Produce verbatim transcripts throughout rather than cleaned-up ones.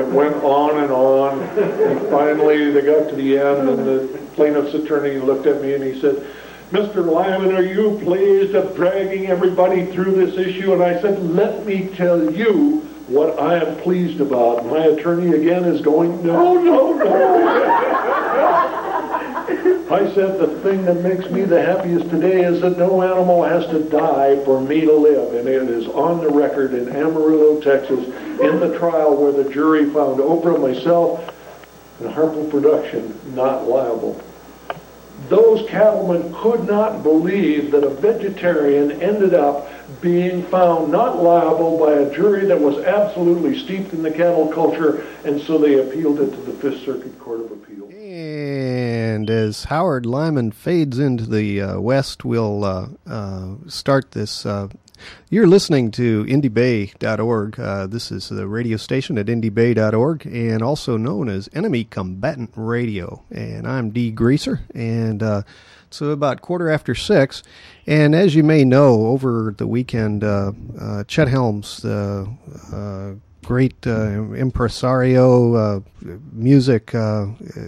it went on and on. And finally, they got to the end, and the plaintiff's attorney looked at me and he said, Mister Lyman, are you pleased at dragging everybody through this issue? And I said, let me tell you what I am pleased about. My attorney again is going, no, no, no. I said, the thing that makes me the happiest today is that no animal has to die for me to live. And it is on the record in Amarillo, Texas, in the trial where the jury found Oprah, myself, and Harpo Production not liable. Those cattlemen could not believe that a vegetarian ended up being found not liable by a jury that was absolutely steeped in the cattle culture, and so they appealed it to the Fifth Circuit Court of Appeals. And as Howard Lyman fades into the uh, West, we'll uh, uh, start this. Uh, you're listening to Indie Bay dot org. Uh, this is the radio station at Indie Bay dot org, and also known as Enemy Combatant Radio. And I'm Dee Greaser, and uh, it's about quarter after six. And as you may know, over the weekend, uh, uh, Chet Helms, the uh, great uh, impresario, uh, music, uh,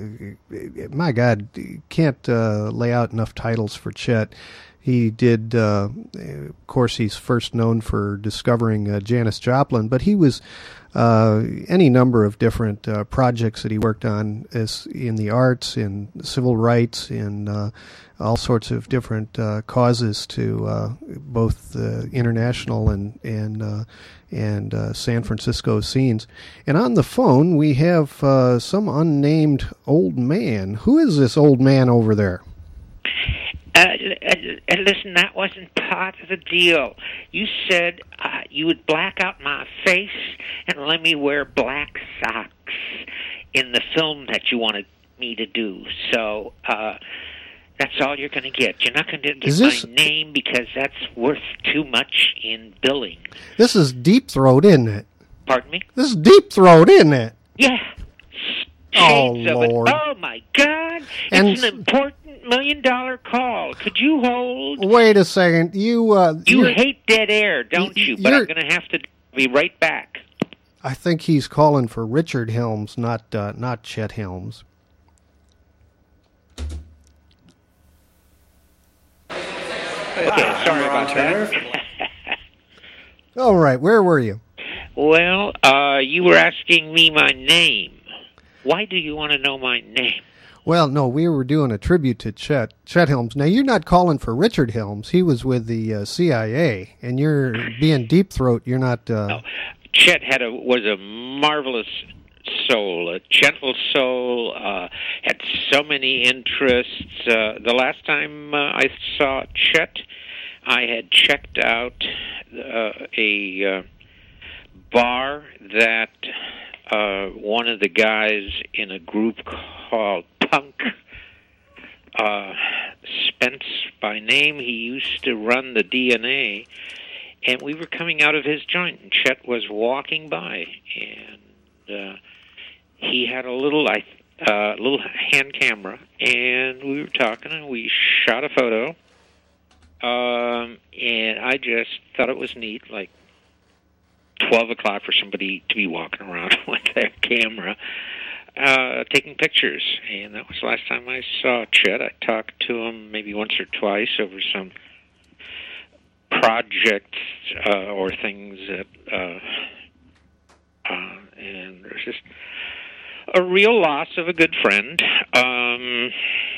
my God, can't uh, lay out enough titles for Chet. He did, uh, of course, he's first known for discovering uh, Janis Joplin, but he was uh, any number of different uh, projects that he worked on as in the arts, in civil rights, in uh, all sorts of different uh, causes to uh, both the international and and uh, and uh, San Francisco scenes. And on the phone, we have uh, some unnamed old man. Who is this old man over there? Uh, uh, listen, that wasn't part of the deal. You said uh, you would black out my face and let me wear black socks in the film that you wanted me to do. So uh, that's all you're going to get. You're not going to get this... my name because that's worth too much in billing. This is Deep Throat, isn't it? Pardon me? This is Deep Throat, isn't it? Yeah. Shades oh, Lord. It. Oh, my God. And it's an important million dollar call. Could you hold? Wait a second. You uh, You hate dead air, don't you? But I'm going to have to be right back. I think he's calling for Richard Helms, not uh, not Chet Helms. Okay, sorry about that. All right, where were you? Well, uh, you were asking me my name. Why do you want to know my name? Well, no, we were doing a tribute to Chet Chet Helms. Now, you're not calling for Richard Helms. He was with the uh, C I A, and you're being Deep Throat. You're not. Uh... No, Chet had a was a marvelous soul, a gentle soul. Uh, had so many interests. Uh, the last time uh, I saw Chet, I had checked out uh, a uh, bar that uh, one of the guys in a group called Punk, uh, Spence by name, he used to run the D N A, and we were coming out of his joint, and Chet was walking by, and uh, he had a little, I, uh, little hand camera, and we were talking, and we shot a photo, um, and I just thought it was neat, like twelve o'clock for somebody to be walking around with their camera. Uh, taking pictures, and that was the last time I saw Chet. I talked to him maybe once or twice over some projects uh, or things that, uh, uh, and there's just a real loss of a good friend. Um,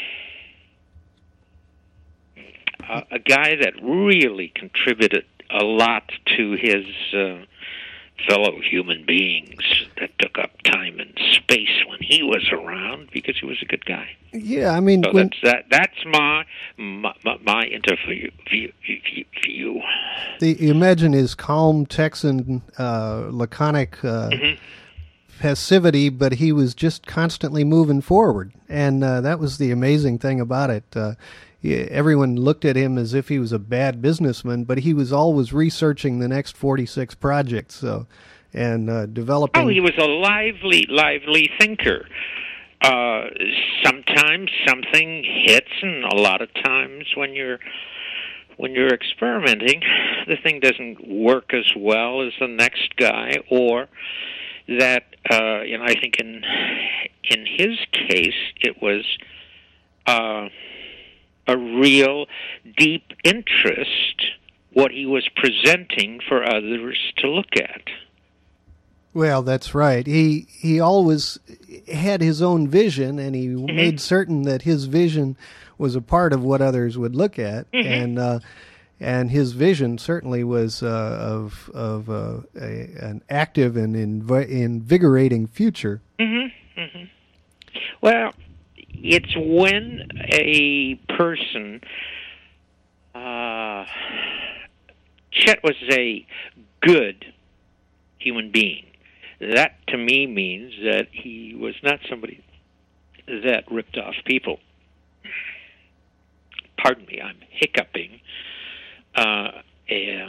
uh, a guy that really contributed a lot to his uh, fellow human beings that took up time and space when he was around because he was a good guy. Yeah, I mean, so when... that's that. That's my my, my interview view. view. The, imagine his calm Texan, uh, laconic uh, mm-hmm. passivity, but he was just constantly moving forward, and uh, that was the amazing thing about it. Uh, Everyone looked at him as if he was a bad businessman, but he was always researching the next forty-six projects, so and uh, developing. Oh, he was a lively, lively thinker. Uh, sometimes something hits, and a lot of times when you're when you're experimenting, the thing doesn't work as well as the next guy, or that, uh, and I think in in his case, it was uh, a real deep interest what he was presenting for others to look at. Well, that's right. He he always had his own vision, and he mm-hmm. made certain that his vision was a part of what others would look at, mm-hmm. and uh, and his vision certainly was uh, of of uh, a, an active and inv- invigorating future. Mm-hmm. Mm-hmm. Well, it's when a person. Uh, Chet was a good human being. That, to me, means that he was not somebody that ripped off people. Pardon me, I'm hiccuping. Uh, uh,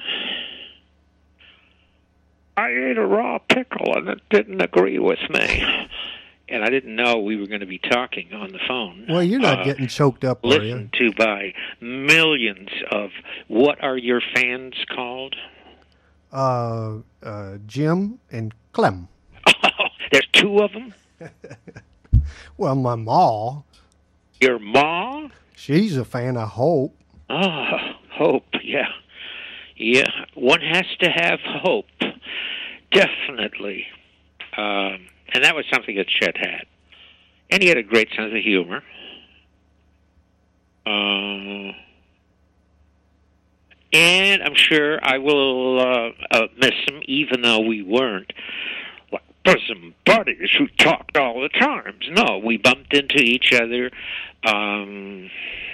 I ate a raw pickle and it didn't agree with me. And I didn't know we were going to be talking on the phone. Well, you're not uh, getting choked up, are you? Listened to by millions of, what are your fans called? Uh, uh, Jim and Clem. Oh, there's two of them? Well, my ma. Your ma? She's a fan of Hope. Oh, Hope, yeah. Yeah, one has to have hope. Definitely. Um, and that was something that Chet had. And he had a great sense of humor. Uh, and I'm sure I will uh, uh, miss him, even though we weren't like bosom buddies who talked all the time. No, we bumped into each other um,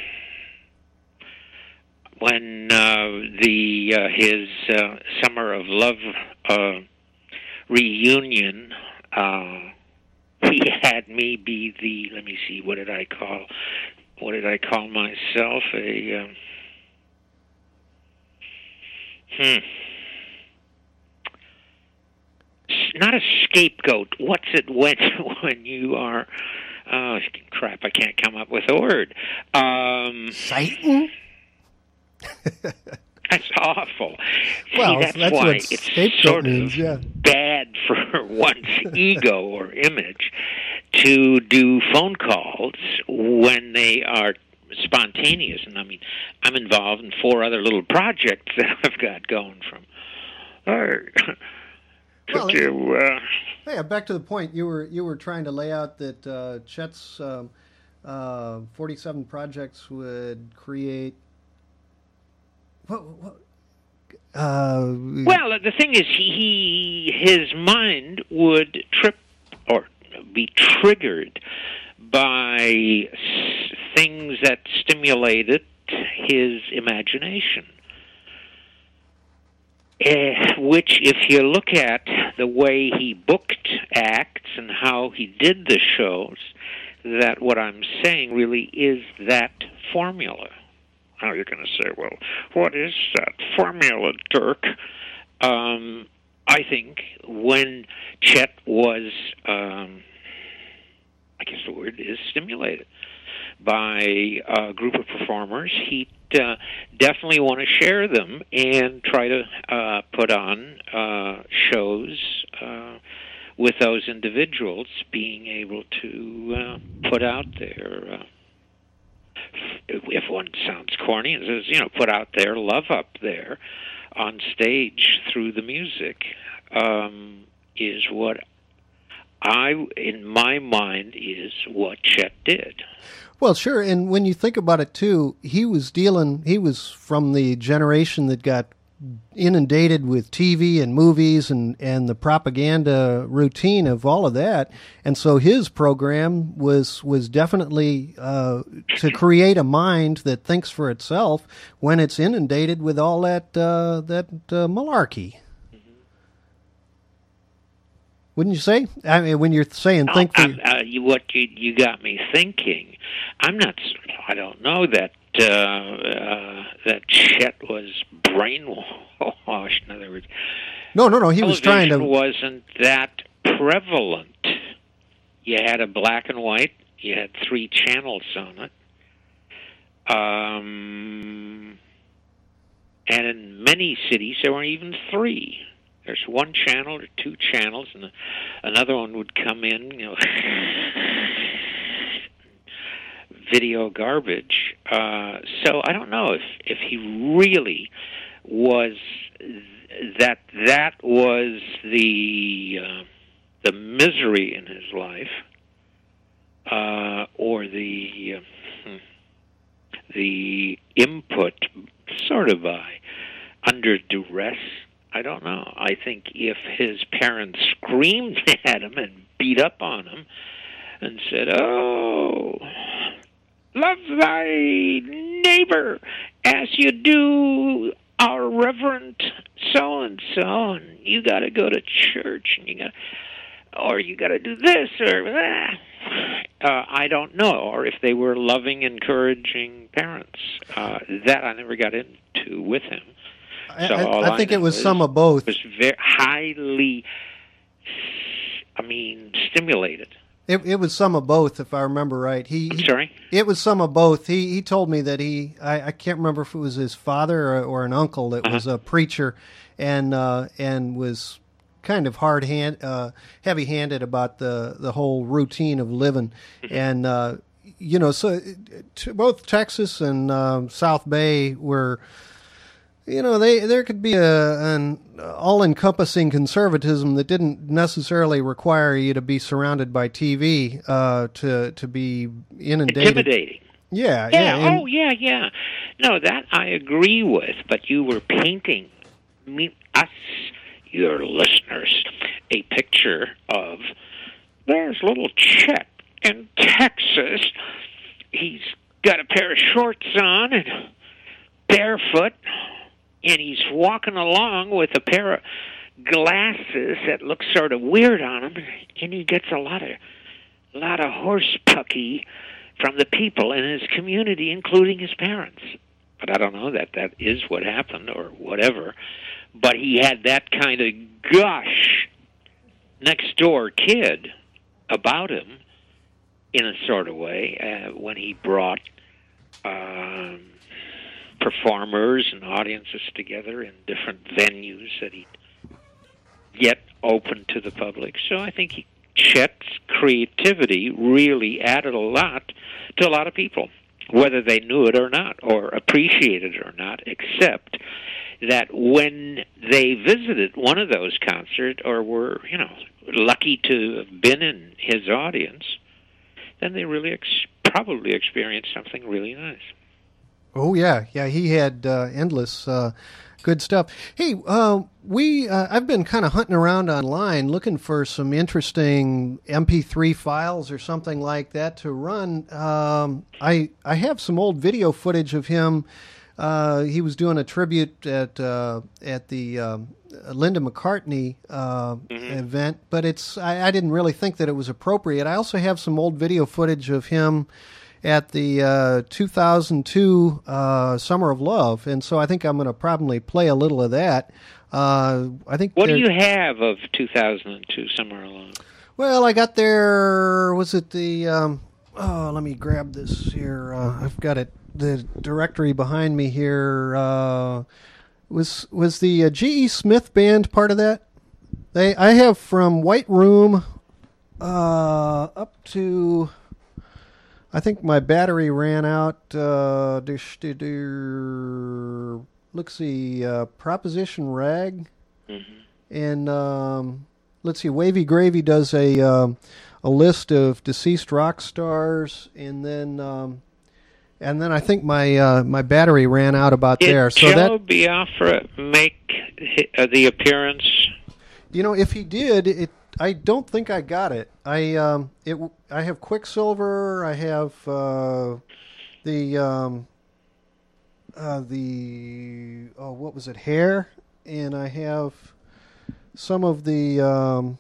when uh, the uh, his uh, Summer of Love uh, reunion. Uh, he had me be the. Let me see. What did I call? What did I call myself? A. Um, Hmm. Not a scapegoat. What's it when when you are? Oh crap! I can't come up with a word. Um, Satan. That's awful. Well, See, that's, that's why what it's scapegoat sort means, of yeah. bad for one's ego or image to do phone calls when they are spontaneous. And I mean, I'm involved in four other little projects that I've got going from. Hey, could well, you? Uh, hey, back to the point. You were you were trying to lay out that uh, Chet's um, uh, forty-seven projects would create. What? what uh, well, the thing is, he his mind would trip or be triggered by things that stimulated his imagination. Uh, which, if you look at the way he booked acts and how he did the shows, that what I'm saying really is that formula. Now you're going to say, well, what is that formula, Dirk? Um, I think when Chet was... Um, I guess the word is stimulated by a group of performers, he'd uh, definitely want to share them and try to uh, put on uh, shows uh, with those individuals being able to uh, put out their, uh, if one sounds corny, it says, you know, put out their love up there on stage through the music um, is what I, in my mind, is what Chet did. Well, sure, and when you think about it, too, he was dealing, he was from the generation that got inundated with T V and movies and, and the propaganda routine of all of that, and so his program was was definitely uh, to create a mind that thinks for itself when it's inundated with all that, uh, that uh, malarkey. Wouldn't you say? I mean, when you're saying no, think for uh, you, what you you got me thinking. I'm not. I don't know that uh, uh, that Chet was brainwashed. In other words, no, no, no. He was trying to. Wasn't that prevalent? You had a black and white. You had three channels on it. Um, and in many cities there weren't even three. There's one channel or two channels, and the, another one would come in, you know, video garbage. Uh, so I don't know if, if he really was, that that was the, uh, the misery in his life, uh, or the, uh, the input sort of by under duress. I don't know. I think if his parents screamed at him and beat up on him and said, "Oh, love thy neighbor as you do our Reverend so-and-so, and you got to go to church, and you got, or you got to do this, or that." Uh, I don't know. Or if they were loving, encouraging parents. Uh, that I never got into with him. So I, I, I think I it was is, some of both. Was very highly, I mean, stimulated. It, it was some of both, if I remember right. He, I'm sorry? It was some of both. He he told me that he, I, I can't remember if it was his father or, or an uncle that uh-huh. was a preacher, and uh, and was kind of hard hand, uh, heavy handed about the the whole routine of living, mm-hmm. and uh, you know, so to both Texas and uh, South Bay were. You know, they there could be a, an all-encompassing conservatism that didn't necessarily require you to be surrounded by T V uh, to to be inundated. Intimidating. Yeah, yeah. yeah. And, oh, yeah, yeah. No, that I agree with, but you were painting me, us, your listeners, a picture of there's little Chet in Texas. He's got a pair of shorts on and barefoot. And he's walking along with a pair of glasses that look sort of weird on him, and he gets a lot of, a lot of horse pucky from the people in his community, including his parents. But I don't know that that is what happened or whatever. But he had that kind of gush next door kid about him in a sort of way uh, when he brought. Um, performers and audiences together in different venues that he'd yet open to the public. So I think he, Chet's creativity really added a lot to a lot of people, whether they knew it or not, or appreciated it or not, except that when they visited one of those concerts or were, you know, lucky to have been in his audience, then they really ex- probably experienced something really nice. Oh yeah, yeah. He had uh, endless uh, good stuff. Hey, uh, we uh, I've been kind of hunting around online looking for some interesting M P three files or something like that to run. Um, I I have some old video footage of him. Uh, he was doing a tribute at uh, at the uh, Linda McCartney uh, mm-hmm. event, but it's I, I didn't really think that it was appropriate. I also have some old video footage of him at the uh, two thousand two uh, Summer of Love, and so I think I'm going to probably play a little of that. Uh, I think. What do you have of two thousand two Summer of Love? Well, I got there. Was it the? Um, oh, let me grab this here. Uh, I've got it. The directory behind me here. Uh, was was the uh, G E Smith Band part of that? They I have from White Room uh, up to. I think my battery ran out. Uh, let's see, uh, Proposition Rag, mm-hmm. and um, let's see, Wavy Gravy does a um, a list of deceased rock stars, and then um, and then I think my uh, my battery ran out about Did there. So Joe that Biafra make uh, the appearance? You know, if he did, it. I don't think I got it. I um, it. I have Quicksilver. I have uh, the um, uh, the oh, what was it? Hair, and I have some of the. Um,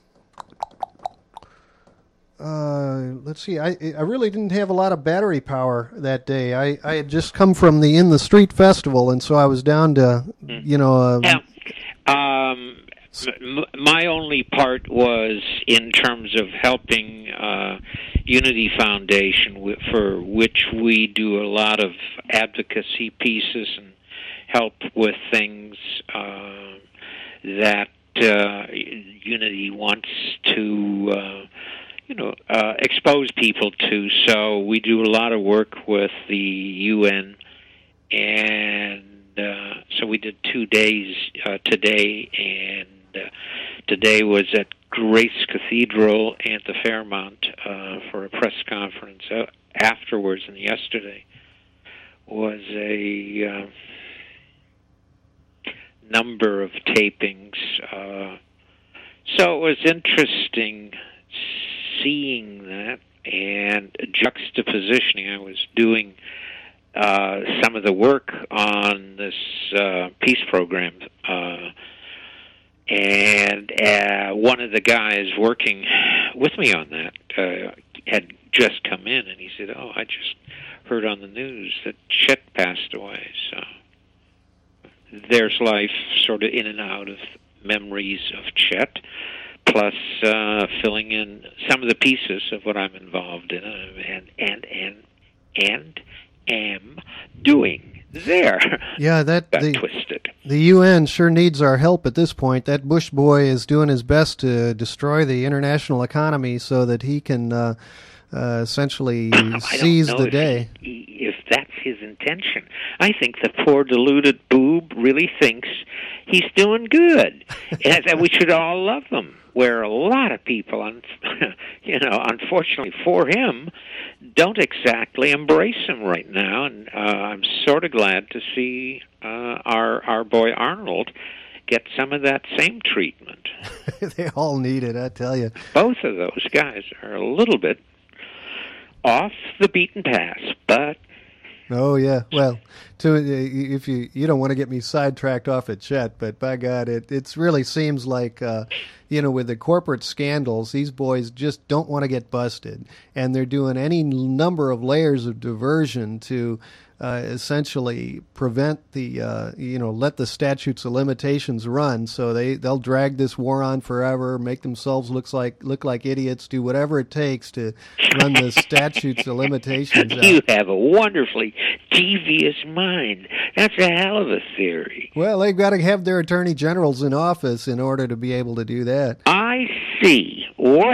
uh, let's see. I I really didn't have a lot of battery power that day. I, I had just come from the In the Street festival, and so I was down to mm. you know. Uh, yeah. Um. My only part was in terms of helping uh, Unity Foundation, for which we do a lot of advocacy pieces and help with things uh, that uh, Unity wants to, uh, you know, uh, expose people to. So we do a lot of work with the U N, and uh, so we did two days uh, today, and uh, today was at Grace Cathedral and the Fairmont uh, for a press conference uh, afterwards, and yesterday was a uh, number of tapings. Uh, so it was interesting seeing that and juxtapositioning. I was doing uh, some of the work on this uh, peace program, uh, and uh, one of the guys working with me on that uh, had just come in, and he said, "Oh, I just heard on the news that Chet passed away." So there's life sort of in and out of memories of Chet, plus uh, filling in some of the pieces of what I'm involved in, uh, and and and and am doing there. Yeah, that got the, twisted. The U N sure needs our help at this point. That Bush boy is doing his best to destroy the international economy so that he can uh, uh, essentially seize the if day. He, if that's his intention, I think the poor deluded boob really thinks he's doing good, and that we should all love him. Where a lot of people, you know, unfortunately for him, don't exactly embrace him right now. And uh, I'm sort of glad to see uh, our our boy Arnold get some of that same treatment. They all need it, I tell you. Both of those guys are a little bit off the beaten path, but. Oh yeah, well, to if you you don't want to get me sidetracked off at Chet, but by God, it it really seems like uh, you know, with the corporate scandals, these boys just don't want to get busted, and they're doing any number of layers of diversion to uh, essentially prevent the uh, you know let the statutes of limitations run. So they they'll drag this war on forever, make themselves look like look like idiots, do whatever it takes to run the statutes of limitations out. You have a wonderfully devious mind. That's a hell of a theory. Well, they've got to have their attorney generals in office in order to be able to do that. I see. Well,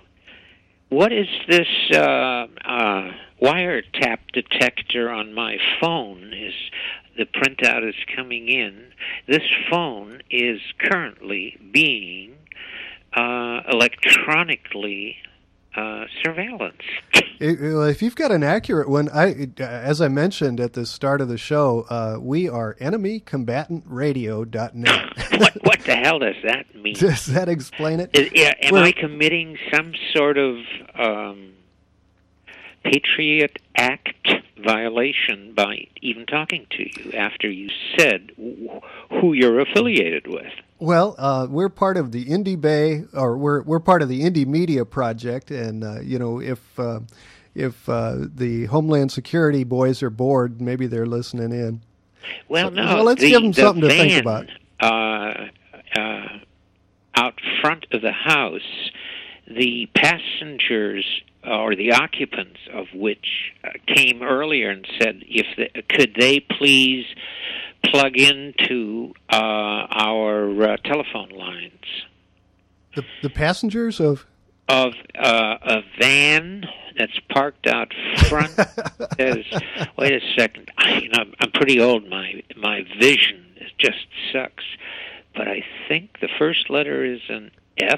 what is this uh, uh, wiretap detector on my phone? Is the printout is coming in. This phone is currently being uh, electronically uh, surveillance. It, if you've got an accurate one, I, as I mentioned at the start of the show, uh, we are enemy combatant radio dot net. what, what the hell does that mean? Does that explain it? Is, yeah, am We're, I committing some sort of um, Patriot Act violation by even talking to you after you said who you're affiliated with? Well, uh, we're part of the Indie Bay, or we're we're part of the Indie Media Project, and uh, you know, if uh, if uh, the Homeland Security boys are bored, maybe they're listening in. Well, so, no, well, let's the, give them the something van, to think about. Uh, uh, out front of the house, the passengers or the occupants of which uh, came earlier and said, if the, could they please plug into uh, our uh, telephone lines. The the passengers of of uh, a van that's parked out front says, "Wait a second, I, you know, I'm pretty old. My my vision just sucks, but I think the first letter is an F."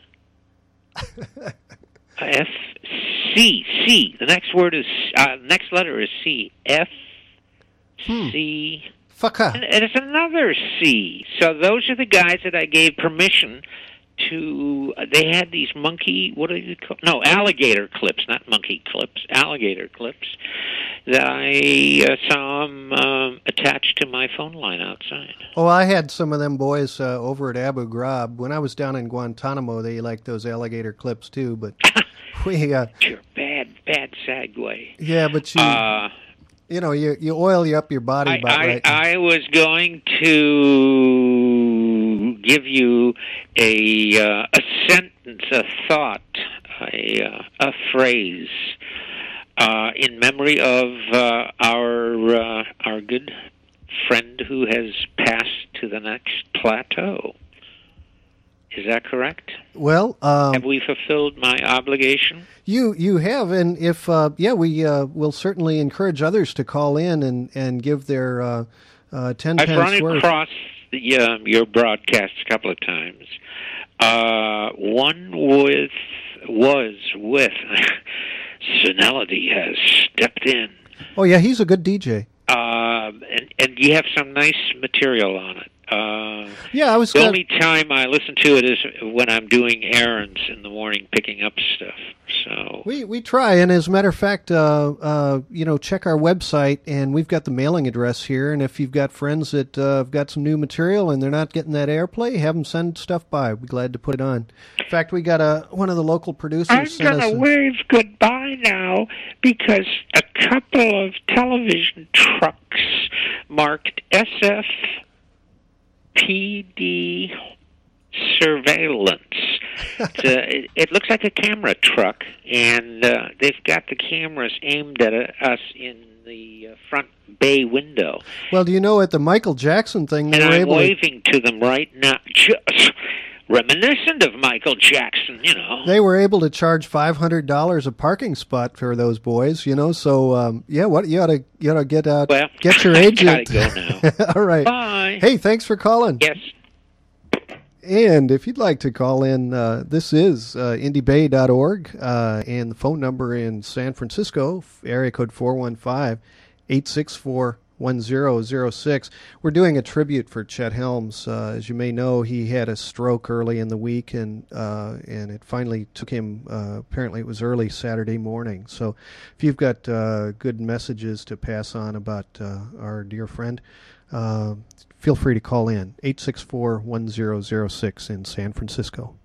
F C C. The next word is uh, next letter is C. F hmm. C. Fucker. And it's another C. So those are the guys that I gave permission to. They had these monkey. What do you call? No, alligator clips, not monkey clips. Alligator clips that I uh, saw them um, attached to my phone line outside. Oh, I had some of them boys uh, over at Abu Ghraib. When I was down in Guantanamo, they liked those alligator clips too. But we, uh, sure, bad, bad segue. Yeah, but you, uh, you know, you you oil you up your body I, about I, right. I was going to give you a uh, a sentence, a thought, a uh, a phrase. Uh, in memory of uh, our uh, our good friend who has passed to the next plateau. Is that correct? Well, um, have we fulfilled my obligation? You you have, and if uh, yeah, we uh, will certainly encourage others to call in and, and give their uh, uh, ten I've pence run worth. across the, um, your broadcast a couple of times. Uh, one with was with Senility has stepped in. Oh yeah, he's a good D J. Uh, and and you have some nice material on it. Uh, yeah, I was. The gonna... only time I listen to it is when I'm doing errands in the morning, picking up stuff. So we we try, and as a matter of fact, uh, uh, you know, check our website, and we've got the mailing address here. And if you've got friends that uh, have got some new material and they're not getting that airplay, have them send stuff by. We'd be glad to put it on. In fact, we got a one of the local producers. I'm sent gonna us a... wave goodbye now because a couple of television trucks marked S F P D surveillance. It's a, it, it looks like a camera truck, and uh, they've got the cameras aimed at uh, us in the uh, front bay window. Well, do you know at the Michael Jackson thing they and were I'm able waving to... to them right now, just reminiscent of Michael Jackson, you know. They were able to charge five hundred dollars a parking spot for those boys, you know. So um, yeah, what you ought to you ought to get out, well, get your agent. Gotta go now. All right. Bye. Hey, thanks for calling. Yes. And if you'd like to call in, uh, this is uh, Indy Bay dot org, uh, and the phone number in San Francisco, area code four one five, eight six four, one zero zero six. We're doing a tribute for Chet Helms. Uh, as you may know, he had a stroke early in the week, and uh, and it finally took him, uh, apparently it was early Saturday morning. So if you've got uh, good messages to pass on about uh, our dear friend, uh, feel free to call in, eight six four, one zero zero six in San Francisco.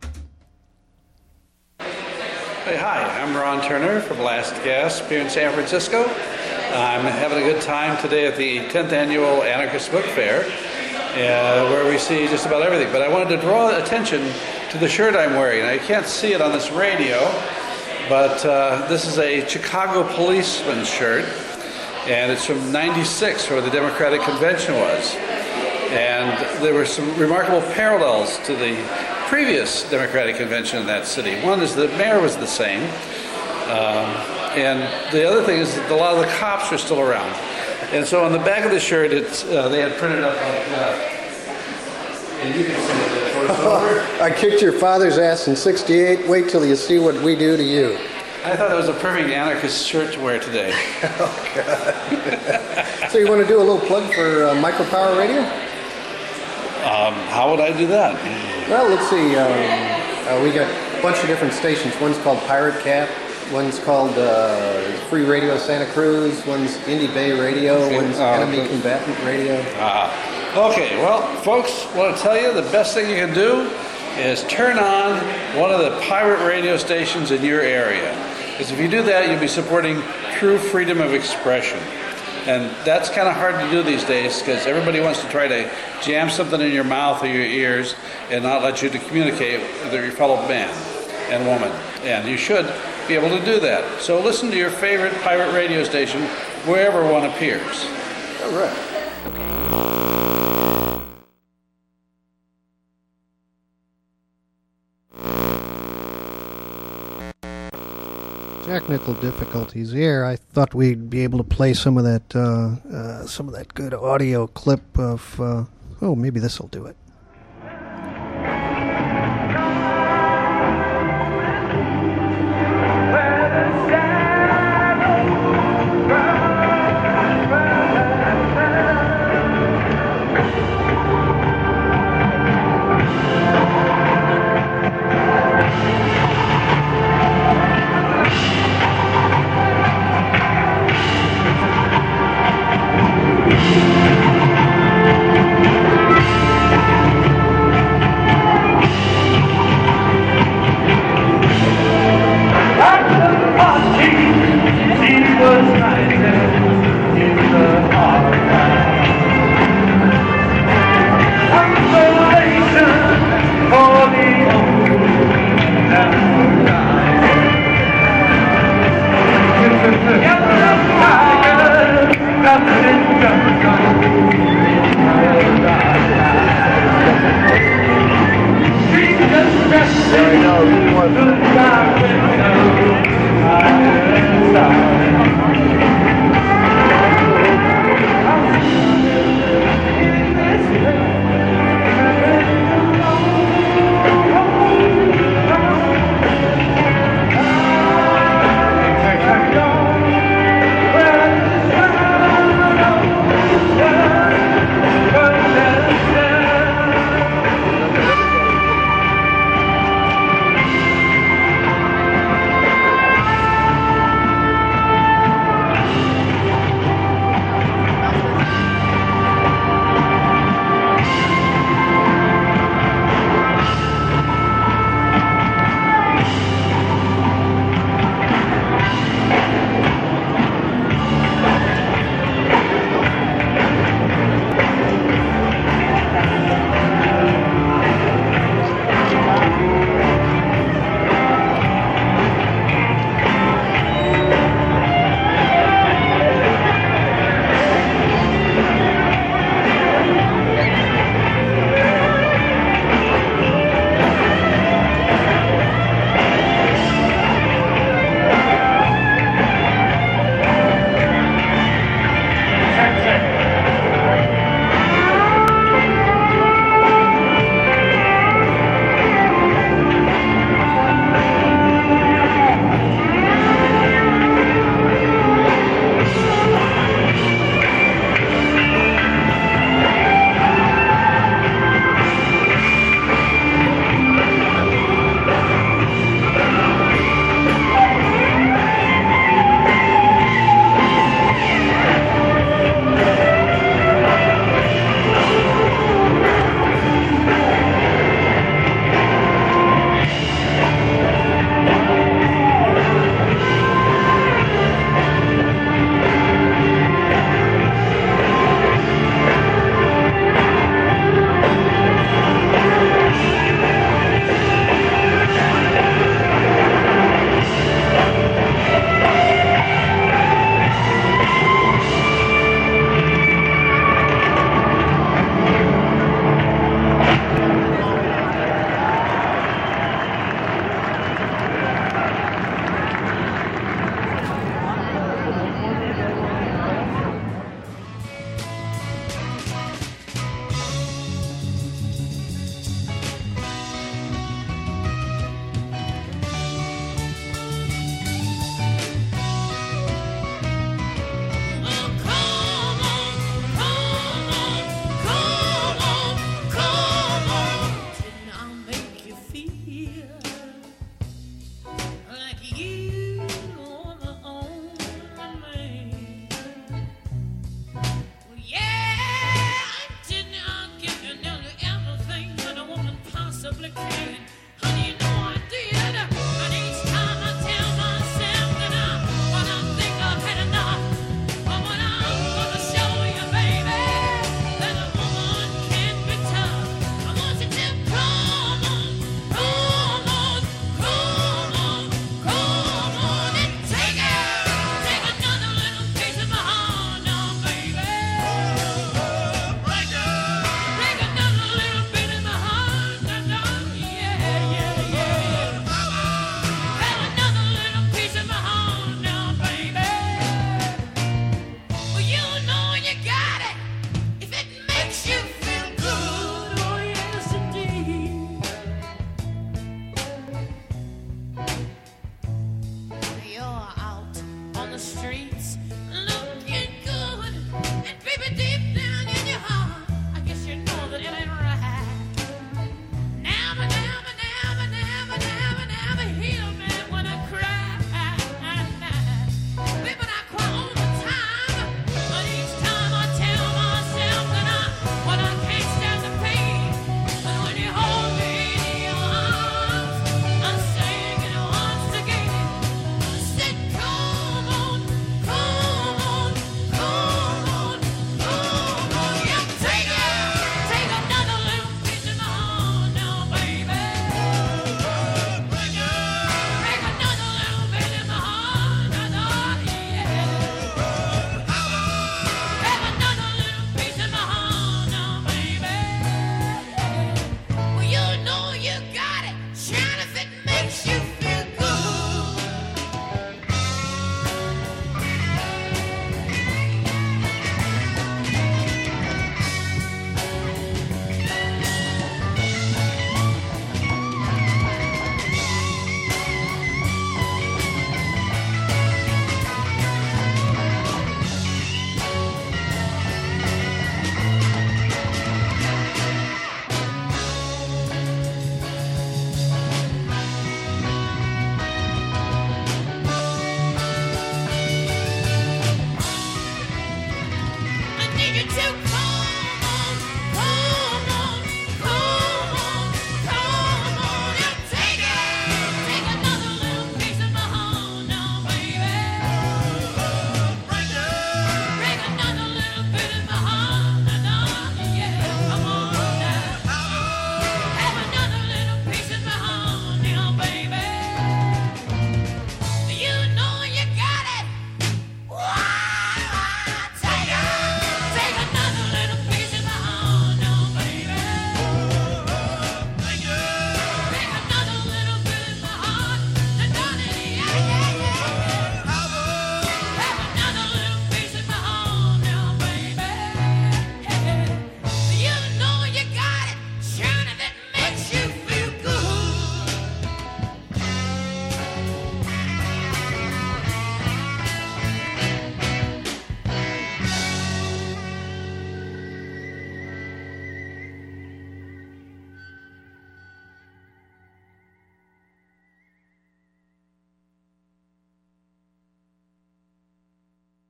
Hey, hi, I'm Ron Turner from Last Gasp here in San Francisco. I'm having a good time today at the tenth Annual Anarchist Book Fair, uh, where we see just about everything. But I wanted to draw attention to the shirt I'm wearing. I can't see it on this radio, but uh, this is a Chicago policeman shirt, and it's from ninety-six, where the Democratic Convention was. And there were some remarkable parallels to the previous Democratic Convention in that city. One is the mayor was the same, um, and the other thing is that a lot of the cops are still around. And so on the back of the shirt, it's uh, they had printed up like that. And you can see it for us over. I kicked your father's ass in sixty-eight. Wait till you see what we do to you. I thought it was a perfect anarchist shirt to wear today. Oh, God. So you want to do a little plug for uh, Micropower Radio? Um, how would I do that? Well, let's see. Um, uh, we got a bunch of different stations. One's called Pirate Cap. One's called uh, Free Radio Santa Cruz. One's Indy Bay Radio. One's uh, Enemy Combatant Radio. Uh, okay, well, folks, I want to tell you the best thing you can do is turn on one of the pirate radio stations in your area. Because if you do that, you'll be supporting true freedom of expression. And that's kind of hard to do these days because everybody wants to try to jam something in your mouth or your ears and not let you to communicate with your fellow man and woman. And you should be able to do that. So listen to your favorite pirate radio station wherever one appears. All right. Technical difficulties here. I thought we'd be able to play some of that, uh, uh, some of that good audio clip of. Uh, oh, maybe this will do it.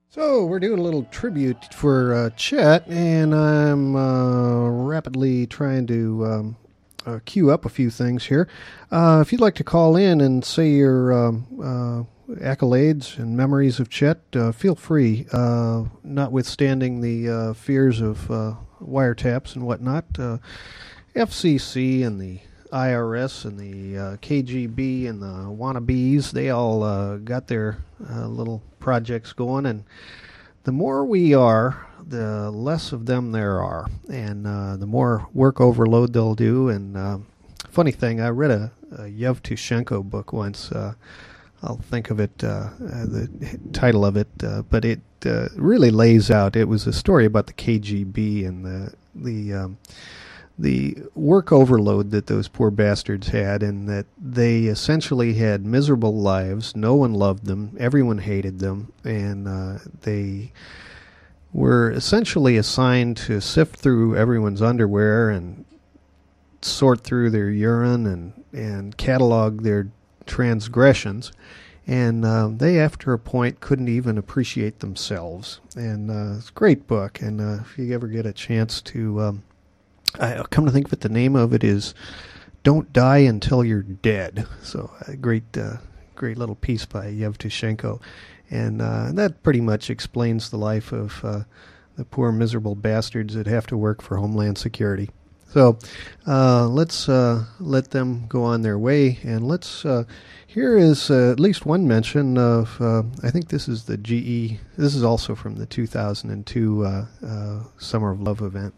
So we're doing a little tribute for uh, Chet, and I'm uh, rapidly trying to um, uh, queue up a few things here. Uh, if you'd like to call in and say your um, uh, accolades and memories of Chet, uh, feel free, uh, notwithstanding the uh, fears of uh, wiretaps and whatnot. Uh, F C C and the I R S and the uh, K G B and the wannabes, they all uh, got their uh, little projects going, and the more we are, the less of them there are, and uh, the more work overload they'll do. And uh, funny thing, I read a, a Yevtushenko book once. Uh, I'll think of it, uh, uh, the title of it, uh, but it uh, really lays out. It was a story about the K G B and the the um, the work overload that those poor bastards had, and that they essentially had miserable lives. No one loved them. Everyone hated them. And uh, they were essentially assigned to sift through everyone's underwear and sort through their urine and, and catalog their transgressions. And uh, they, after a point, couldn't even appreciate themselves. And uh, it's a great book. And uh, if you ever get a chance to... Um, I come to think of it, the name of it is "Don't Die Until You're Dead." So a great, uh, great little piece by Yevtushenko, and uh, that pretty much explains the life of uh, the poor, miserable bastards that have to work for Homeland Security. So uh, let's uh, let them go on their way, and let's. Uh, here is uh, at least one mention of. Uh, I think this is the G E. This is also from the two thousand two uh, uh, Summer of Love event.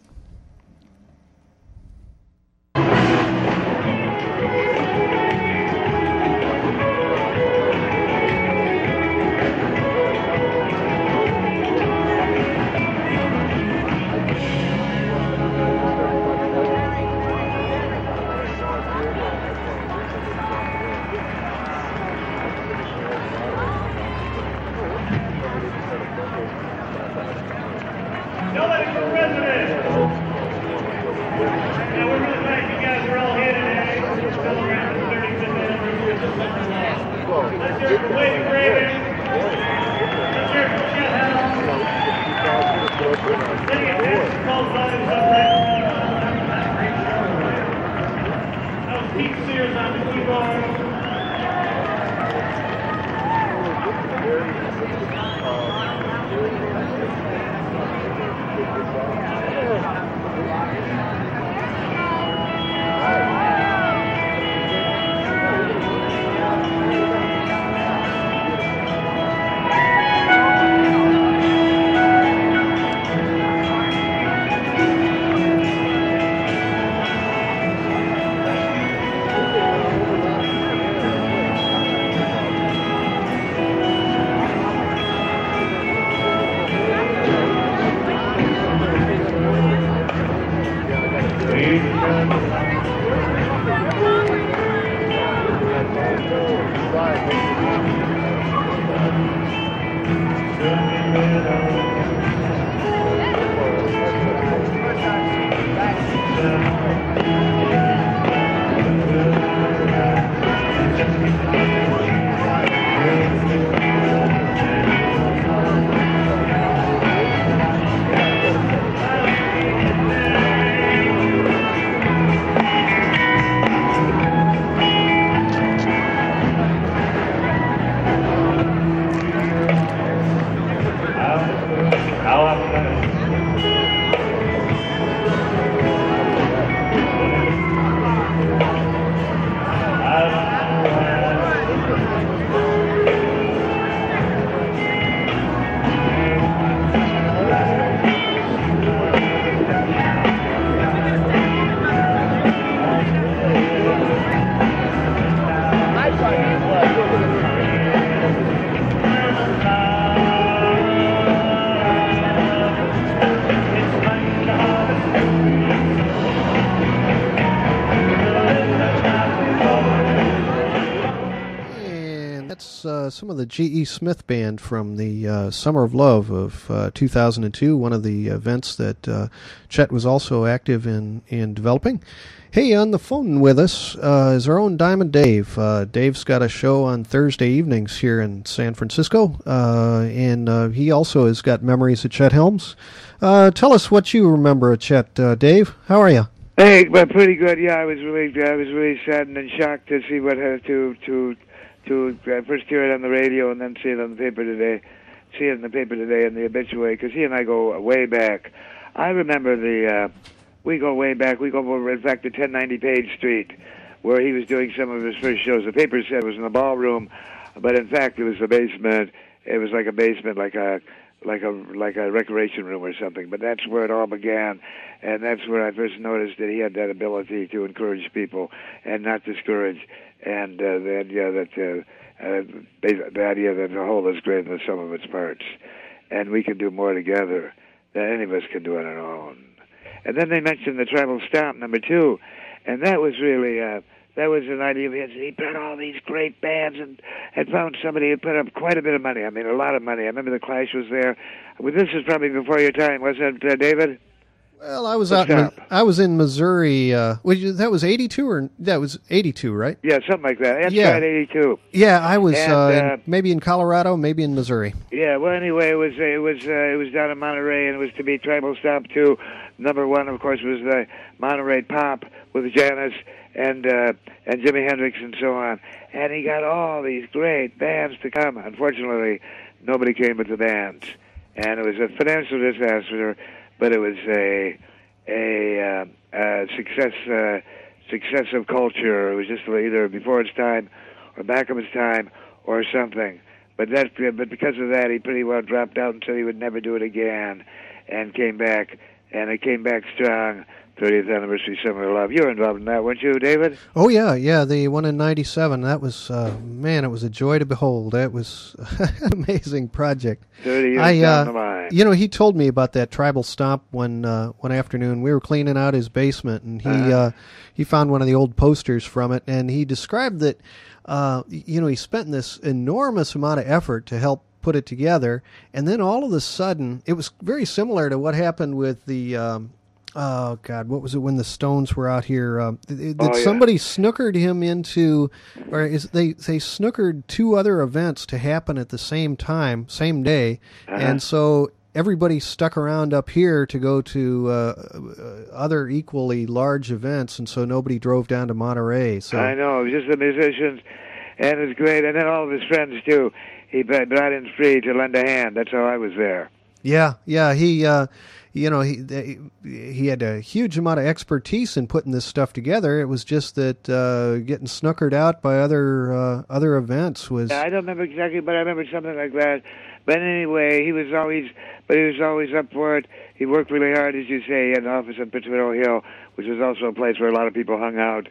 Uh, some of the G E. Smith Band from the uh, Summer of Love of uh, two thousand two, one of the events that uh, Chet was also active in, in developing. Hey, on the phone with us uh, is our own Diamond Dave. Uh, Dave's got a show on Thursday evenings here in San Francisco, uh, and uh, he also has got memories of Chet Helms. Uh, tell us what you remember of Chet, uh, Dave. How are you? Hey, but pretty good. Yeah, I was really, I was really saddened and shocked to see what had to to to uh, first hear it on the radio and then see it on the paper today. See it in the paper today in the obituary, because he and I go way back. I remember the. Uh, We go way back. We go over, in fact, to ten ninety Page Street, where he was doing some of his first shows. The paper said it was in the ballroom, but in fact, it was the basement. It was like a basement, like a like a like a recreation room or something. But that's where it all began, and that's where I first noticed that he had that ability to encourage people and not discourage. And uh, the idea that uh, uh, the idea that the whole is greater than the sum of its parts, and we can do more together than any of us can do on our own. And then they mentioned the Tribal Stomp, number two, and that was really, uh, that was an idea of his. He put all these great bands and had found somebody who put up quite a bit of money. I mean, a lot of money. I remember the Clash was there. Well, this is probably before your time, wasn't it, uh, David? Well, I was out. In, I was in Missouri. Uh, that was eighty-two, or that was eighty-two, right? Yeah, something like that. That's yeah, right, eighty-two. Yeah, I was and, uh, uh, in, maybe in Colorado, maybe in Missouri. Yeah. Well, anyway, it was it was uh, it was down in Monterey, and it was to be Tribal Stomp two. Number one, of course, was the Monterey Pop with Janis and uh, and Jimi Hendrix and so on. And he got all these great bands to come. Unfortunately, nobody came but the bands, and it was a financial disaster. But it was a a, uh, a success uh, success of culture. It was just either before its time, or back of its time, or something. But that but because of that, he pretty well dropped out and said he would never do it again, and came back, and it came back strong. thirtieth anniversary Summer of Love. You were involved in that, weren't you, David? Oh yeah, yeah. The one in ninety-seven. That was uh, man. It was a joy to behold. That was an amazing project. Thirty years I, down uh, the line. You know, he told me about that Tribal Stomp one uh, one afternoon. We were cleaning out his basement, and he Uh-huh. uh, he found one of the old posters from it, and he described that. Uh, you know, he spent this enormous amount of effort to help put it together, and then all of a sudden, it was very similar to what happened with the. Um, Oh God! What was it when the Stones were out here? Uh, did Oh, yeah. somebody snookered him into, or is they they snookered two other events to happen at the same time, same day, Uh-huh. and so everybody stuck around up here to go to uh, uh, other equally large events, and so nobody drove down to Monterey. So I know, it was just the musicians, and it was great. And then all of his friends, too. He brought in free to lend a hand. That's how I was there. yeah, yeah, he. Uh, You know, he they, he had a huge amount of expertise in putting this stuff together. It was just that uh, getting snookered out by other uh, other events was. I don't remember exactly, but I remember something like that. But anyway, he was always, but he was always up for it. He worked really hard, as you say. He had an office on Pittsfield Hill, which was also a place where a lot of people hung out.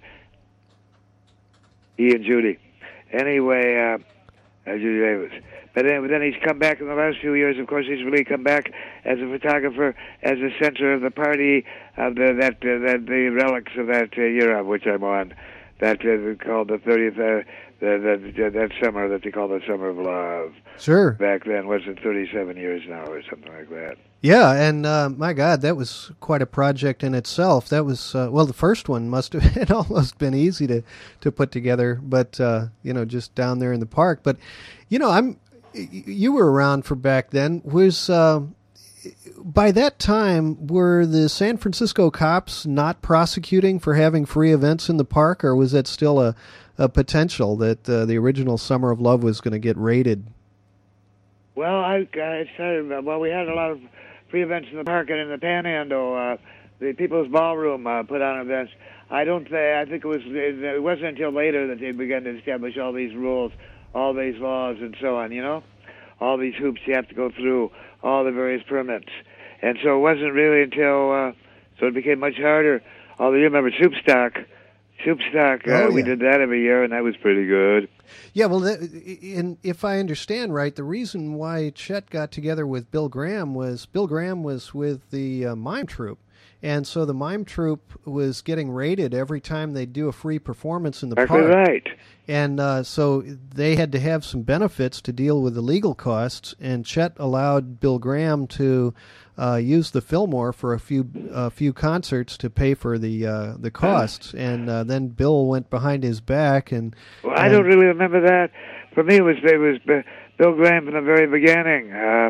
He and Judy. Anyway, uh, uh, Judy Davis. But then, then he's come back in the last few years. Of course, he's really come back as a photographer, as the center of the party of the that uh, that the relics of that uh, era, which I'm on. That uh, called the thirtieth. Uh, the, the, that summer that they call the Summer of Love. Sure. Back then, was it thirty-seven years now or something like that? Yeah, and uh, my God, that was quite a project in itself. That was uh, well, the first one must have had almost been easy to to put together, but uh, you know, just down there in the park. But you know, I'm. You were around for back then. Was uh, by that time were the San Francisco cops not prosecuting for having free events in the park, or was that still a, a potential that uh, the original Summer of Love was going to get raided? Well, I, I started. Well, we had a lot of free events in the park and in the Panhandle. Uh, the People's Ballroom uh, put on events. I don't. Th- I think it was. It wasn't until later that they began to establish all these rules, all these laws, and so on. You know, all these hoops you have to go through, all the various permits, and so it wasn't really until uh, so it became much harder. Although you remember Soup Stock, Soup Stock, uh, Oh, yeah. we did that every year, and that was pretty good. Yeah, well, that, and if I understand right, the reason why Chet got together with Bill Graham was Bill Graham was with the uh, mime troupe, And so the mime troupe was getting raided every time they'd do a free performance in the Exactly park. right. And uh, so they had to have some benefits to deal with the legal costs, and Chet allowed Bill Graham to uh, use the Fillmore for a few a few concerts to pay for the uh, the costs. And uh, then Bill went behind his back and... Well, I and, don't really remember that. For me, it was, it was Bill Graham from the very beginning. Uh,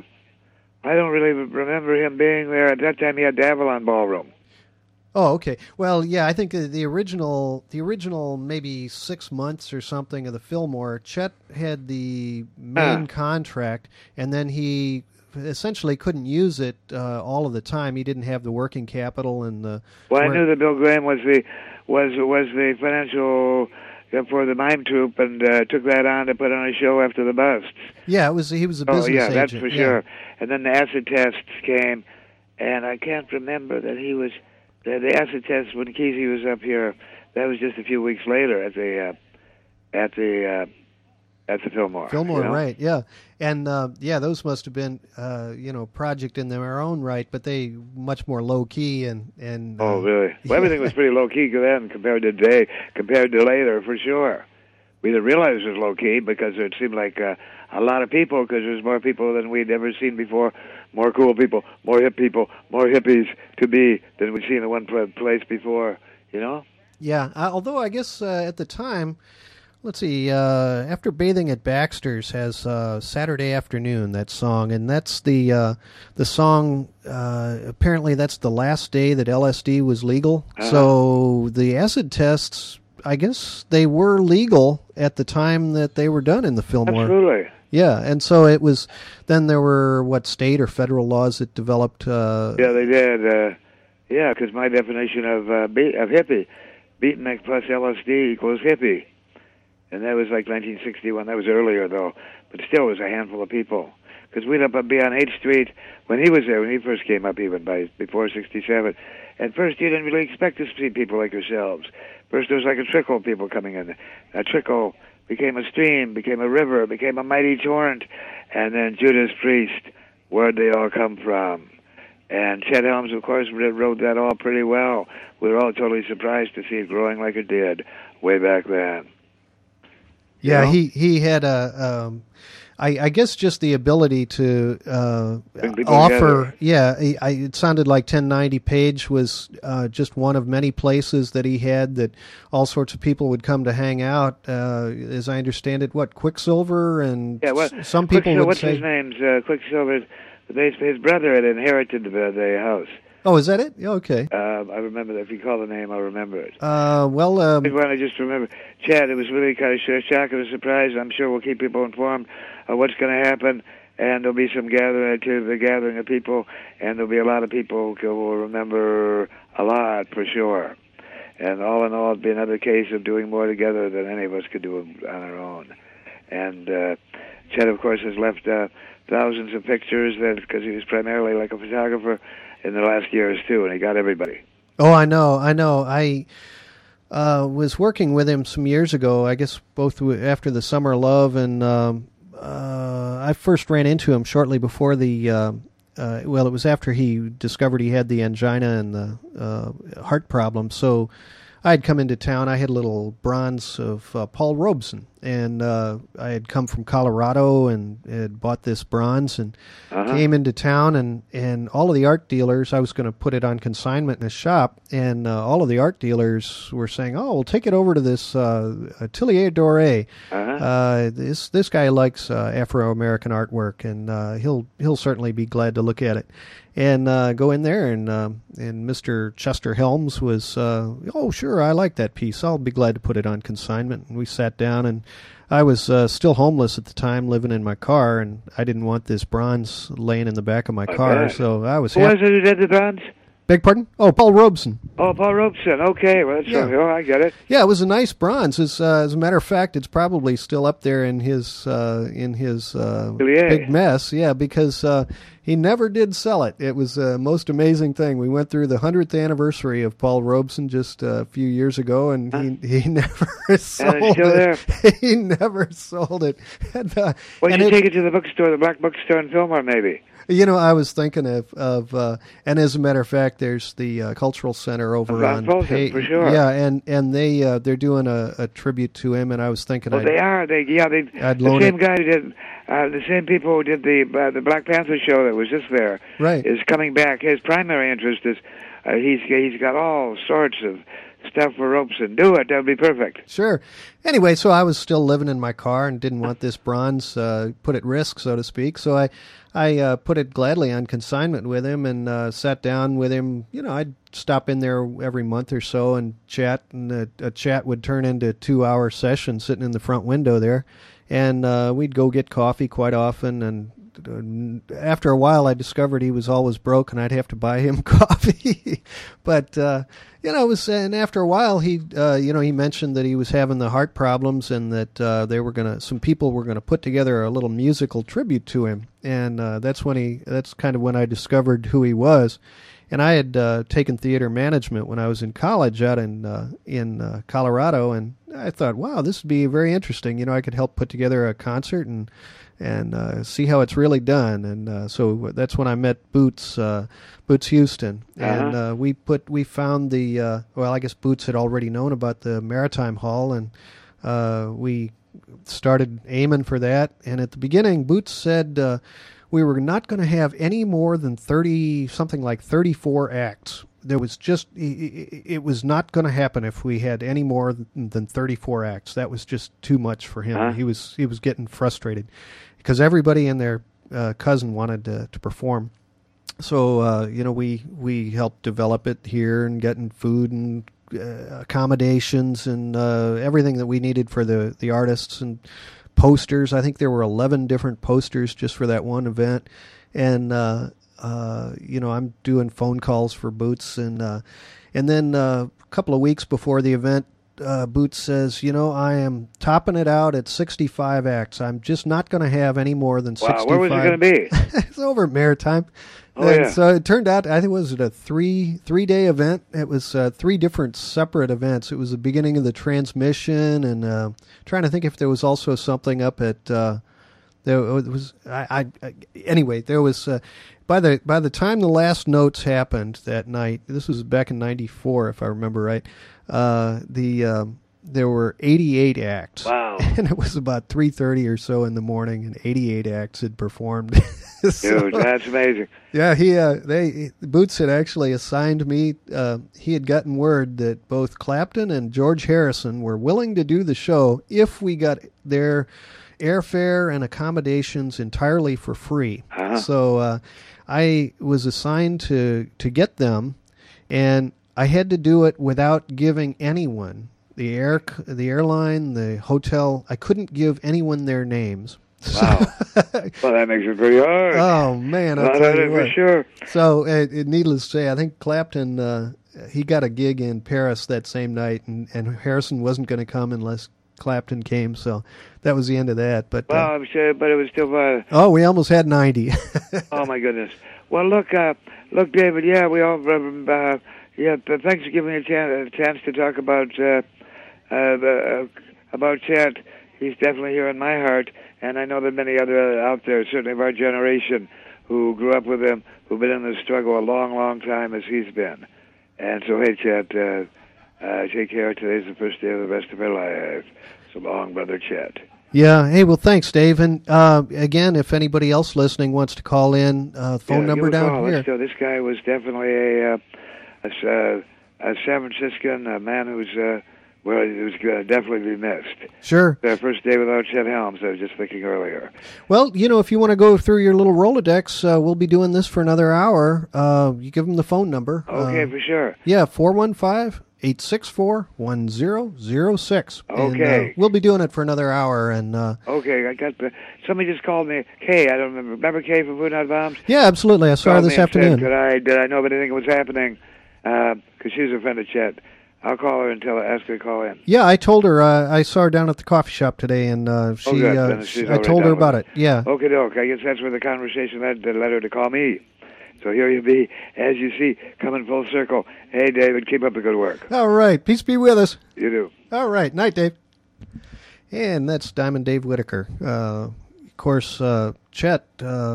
I don't really remember him being there. At that time, he had the Avalon Ballroom. Oh, okay. Well, yeah, I think the, the original, the original maybe six months or something of the Fillmore, Chet had the main Ah. contract, and then he essentially couldn't use it uh, all of the time. He didn't have the working capital and the. Well, I work- knew that Bill Graham was the was was the financial uh, for the mime troupe, and uh, took that on to put on a show after the busts. Yeah, it was. He was a Oh, business yeah, agent. that's for yeah. sure. And then the acid tests came, and I can't remember that he was the, the acid tests when Kesey was up here. That was just a few weeks later at the uh, at the uh, at the Fillmore. Fillmore, you know? right? Yeah, and uh, yeah, those must have been uh, you know project in their own right, but they much more low key and and. Uh, Oh, really? Well, everything was pretty low key then compared to today, compared to later, for sure. We didn't realize it was low key because it seemed like uh, a lot of people, because there's more people than we'd ever seen before, more cool people, more hip people, more hippies to be than we'd seen in one pl- place before. You know? Yeah, uh, although I guess uh, at the time, let's see, uh, After Bathing at Baxter's has uh, Saturday Afternoon, that song, and that's the uh, the song, uh, apparently that's the last day that L S D was legal. Uh-huh. So the acid tests, I guess they were legal at the time that they were done in the Fillmore. Absolutely. Yeah, and so it was, then there were, what, state or federal laws that developed... Uh, Yeah, they did. Uh, yeah, because my definition of uh, be- of hippie, beatnik plus L S D equals hippie. And that was like nineteen sixty-one. That was earlier, though. But still, it was a handful of people. Because we'd up be on eighth Street when he was there, when he first came up, even by before sixty-seven. At first, you didn't really expect to see people like yourselves. First, there was like a trickle of people coming in. A trickle became a stream, became a river, became a mighty torrent. And then Judas Priest, where'd they all come from? And Chet Helms, of course, wrote that all pretty well. We were all totally surprised to see it growing like it did way back then. Yeah, You know? he, he had a, um, I, I guess just the ability to uh, Bring people offer, together. yeah, he, I, it sounded like ten ninety Page was uh, just one of many places that he had that all sorts of people would come to hang out. Uh, as I understand it, what, Quicksilver and Yeah, well, s- some people Quicksilver, would what's say... his name's uh, Quicksilver? The bass, his brother had inherited the, the house. Oh, is that it? Yeah, okay. Uh, I remember that. If you call the name, I'll remember it. Uh, well, um, I want to just remember, Chad, it was really kind of sh- shock and a surprise. I'm sure we'll keep people informed of what's going to happen, and there'll be some gathering to the gathering of people, and there'll be a lot of people who will remember a lot for sure. And all in all, it'll be another case of doing more together than any of us could do on our own. And uh, Chet, of course, has left uh, thousands of pictures that because he was primarily like a photographer in the last years too, and he got everybody. oh, I know, I know. I uh, was working with him some years ago, I guess both w- after the Summer of Love, and um, uh, I first ran into him shortly before the, uh, uh, well, it was after he discovered he had the angina and the uh, heart problem. So I had come into town. I had a little bronze of uh, Paul Robeson, and uh, I had come from Colorado and had bought this bronze and Uh-huh. came into town, and, and all of the art dealers, I was going to put it on consignment in a shop, and uh, all of the art dealers were saying, oh, we'll take it over to this uh, Atelier Doré. Uh-huh. Uh, this this guy likes uh, Afro-American artwork, and uh, he'll he'll certainly be glad to look at it. And uh, go in there, and uh, and Mister Chester Helms was, uh, oh, sure, I like that piece. I'll be glad to put it on consignment. And we sat down, and I was uh, still homeless at the time, living in my car, and I didn't want this bronze laying in the back of my car, bet. so I was Who was happy. it who did the bronze? Beg pardon? Oh, Paul Robeson. Oh, Paul Robeson. Okay, well, that's Yeah. oh, I get it. Yeah, it was a nice bronze. As, uh, as a matter of fact, it's probably still up there in his uh, in his uh, Atelier. big mess. Yeah, because uh, he never did sell it. It was a most amazing thing. We went through the hundredth anniversary of Paul Robeson just a few years ago, and he he never sold it's still it. He never sold it. And, uh, Why and don't you it- take it to the bookstore, the Black Bookstore in Fillmore, maybe? You know, I was thinking of, of uh, and as a matter of fact, there's the uh, Cultural Center over On on Folsom, Hay- for sure. Yeah, and and they uh, they're doing a, a tribute to him, and I was thinking, Well, I'd, they are. They yeah. They I'd the loan same it. guy who did uh, the same people who did the uh, the Black Panther show that was just there Right. is coming back. His primary interest is uh, he's he's got all sorts of stuff for ropes and do it. That would be perfect. Sure. Anyway, so I was still living in my car and didn't want this bronze uh, put at risk, so to speak. So I, I uh, put it gladly on consignment with him and uh, sat down with him. You know, I'd stop in there every month or so and chat, and a, a chat would turn into a two-hour session sitting in the front window there. And uh, we'd go get coffee quite often, and after a while, I discovered he was always broke, and I'd have to buy him coffee. But uh, you know, it was, and after a while, he, uh, you know, he mentioned that he was having the heart problems, and that uh, they were gonna, some people were gonna put together a little musical tribute to him, and uh, that's when he, that's kind of when I discovered who he was. And I had uh, taken theater management when I was in college out in uh, in uh, Colorado, and I thought, wow, this would be very interesting. You know, I could help put together a concert and. and uh, see how it's really done. And uh, so that's when I met Boots, uh, Boots Houston, and Uh-huh. uh, we put we found the uh, well, I guess Boots had already known about the Maritime Hall, and uh, we started aiming for that. And at the beginning, Boots said uh, we were not going to have any more than thirty, something like thirty-four acts. There was just, it was not going to happen if we had any more than thirty-four acts. That was just too much for him. Huh? He was he was getting frustrated because everybody and their uh, cousin wanted to, to perform. So, uh, you know, we, we helped develop it here and getting food and uh, accommodations and uh, everything that we needed for the, the artists and posters. I think there were eleven different posters just for that one event. And, uh, Uh, you know, I'm doing phone calls for Boots, and uh, and then uh, a couple of weeks before the event, uh, Boots says, you know, I am topping it out at sixty-five acts. I'm just not going to have any more than sixty-five. Wow, where was it going to be? It's over at Maritime. Oh, and yeah. So it turned out, I think it was a three three day event. It was uh, three different separate events. It was the beginning of the transmission, and uh, trying to think if there was also something up at. Uh, There was, I, I anyway. There was uh, by the by the time the last notes happened that night. This was back in ninety-four, if I remember right. Uh, the um, there were eighty-eight acts. Wow! And it was about three thirty or so in the morning, and eighty-eight acts had performed. So, Dude, that's amazing. yeah, he uh, they Boots had actually assigned me. Uh, he had gotten word that both Clapton and George Harrison were willing to do the show if we got their airfare and accommodations entirely for free. Uh-huh. So uh, I was assigned to to get them, and I had to do it without giving anyone the air the airline, the hotel. I couldn't give anyone their names. Wow. Well, that makes it pretty hard. Oh man, I'll Not tell on you it for what. sure. So, uh, it, needless to say, I think Clapton uh, he got a gig in Paris that same night, and, and Harrison wasn't going to come unless Clapton came. So that was the end of that. But Well, uh, I'm sure, but it was still fun. oh, we almost had ninety. Oh my goodness. Well, look, uh, look, David. Yeah, we all. Uh, yeah, but thanks for giving me a chance, a chance to talk about uh, uh, the, uh, about Chet. He's definitely here in my heart, and I know that many other out there, certainly of our generation, who grew up with him, who've been in the struggle a long, long time as he's been. And so, hey, Chet, uh, uh, take care. Today's the first day of the rest of our life. So long, brother Chet. Yeah. Hey, well, thanks, Dave. And uh, again, if anybody else listening wants to call in, uh, phone yeah, number give a down call. here. Let's do- This guy was definitely a, uh, a, uh, a San Franciscan, a man who's, uh, well, he was going to definitely be missed. Sure. The first day without Chet Helms, I was just thinking earlier. Well, you know, if you want to go through your little Rolodex, uh, we'll be doing this for another hour. Uh, you give them the phone number. Okay, Uh, for sure. yeah, four one five, eight six four, one zero zero six. And, Okay. uh, we'll be doing it for another hour. And uh, Okay, I got the, somebody just called me. Kay, I don't remember. Remember Kay from Food Not Bombs? yeah, absolutely. I saw her Called this me and said, afternoon. Did I, did I know of anything that was happening? Because she's a friend of Chet. I'll call her and tell her, ask her to call in. Yeah, I told her. Uh, I saw her down at the coffee shop today, and uh, she. Oh, good. uh, Then she's I already told her done about with it. Yeah. Okay, doke. I guess that's where the conversation led, that led her to call me. So here you be, as you see, coming full circle. Hey, David, keep up the good work. All right. Peace be with us. You do. All right. Night, Dave. And that's Diamond Dave Whitaker. Uh, of course, uh, Chet, uh,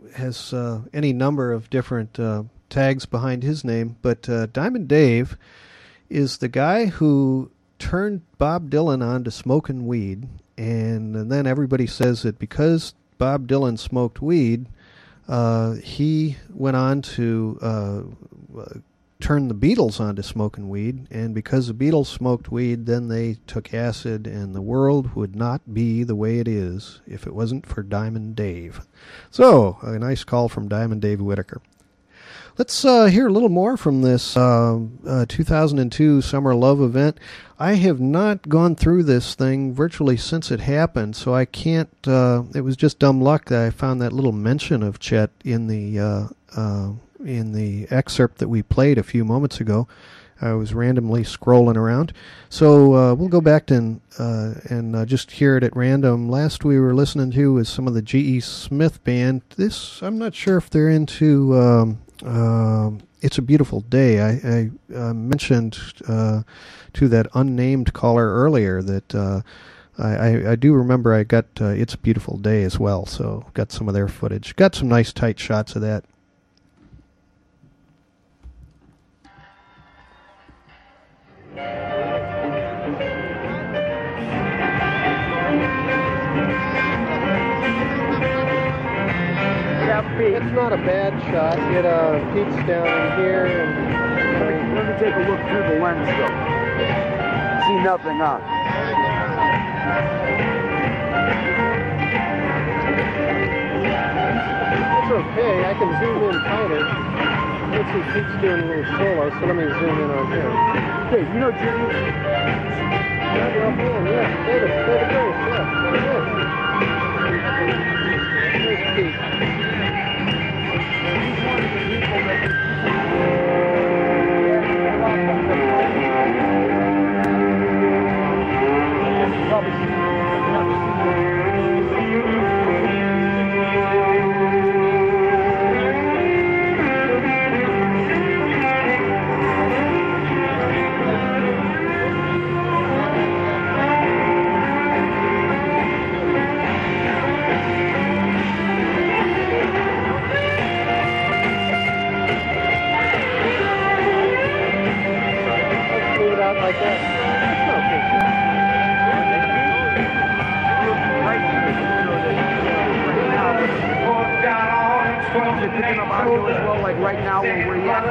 has uh, any number of different uh, tags behind his name, but uh, Diamond Dave is the guy who turned Bob Dylan on to smoking weed, and, and then everybody says that because Bob Dylan smoked weed, uh, he went on to uh, turn the Beatles on to smoking weed, and because the Beatles smoked weed, then they took acid, and the world would not be the way it is if it wasn't for Diamond Dave. So, a nice call from Diamond Dave Whittaker. Let's uh, hear a little more from this uh, uh, two thousand two Summer Love event. I have not gone through this thing virtually since it happened, so I can't, uh, it was just dumb luck that I found that little mention of Chet in the uh, uh, in the excerpt that we played a few moments ago. I was randomly scrolling around. So uh, we'll go back to, uh, and uh, just hear it at random. Last we were listening to was some of the G E. Smith Band. This, I'm not sure if they're into... Um, Uh, It's a Beautiful Day. I, I uh, mentioned uh, to that unnamed caller earlier that uh, I, I, I do remember I got uh, It's a Beautiful Day as well, so got some of their footage. Got some nice tight shots of that. It's not a bad shot. It uh, peaks down in here. And, uh, let, me, let me take a look through the lens, though. See nothing, huh? It's okay. I can zoom in tighter. Let's see, Pete's doing a little solo, so let me zoom in on him. Hey, you know Jimmy? Yeah, well, man, yeah. Play the, play the bass, yeah. Very good. There's Pete. Like that. Well, like right now when we're here.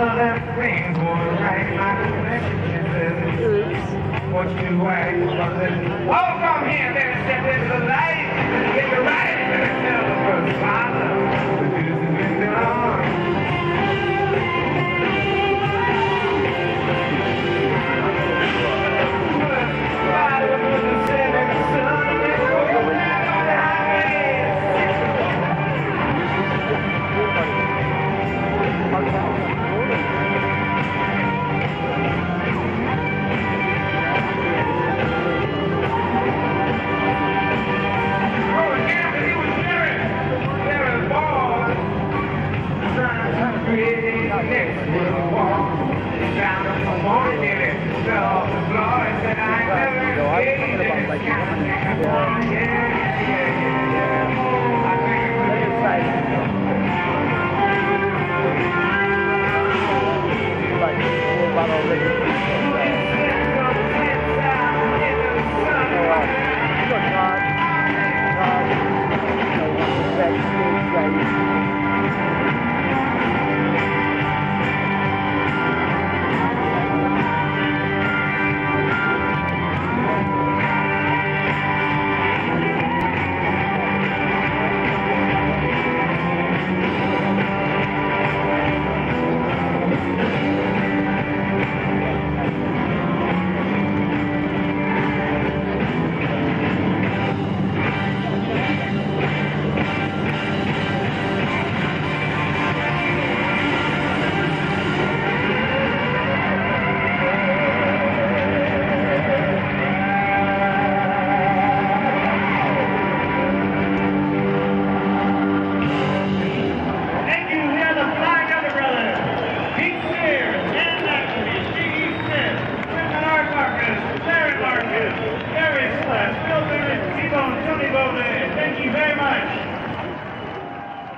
What you want? Oh, come here, then step into the light. Get the right to the first father. The news has been done.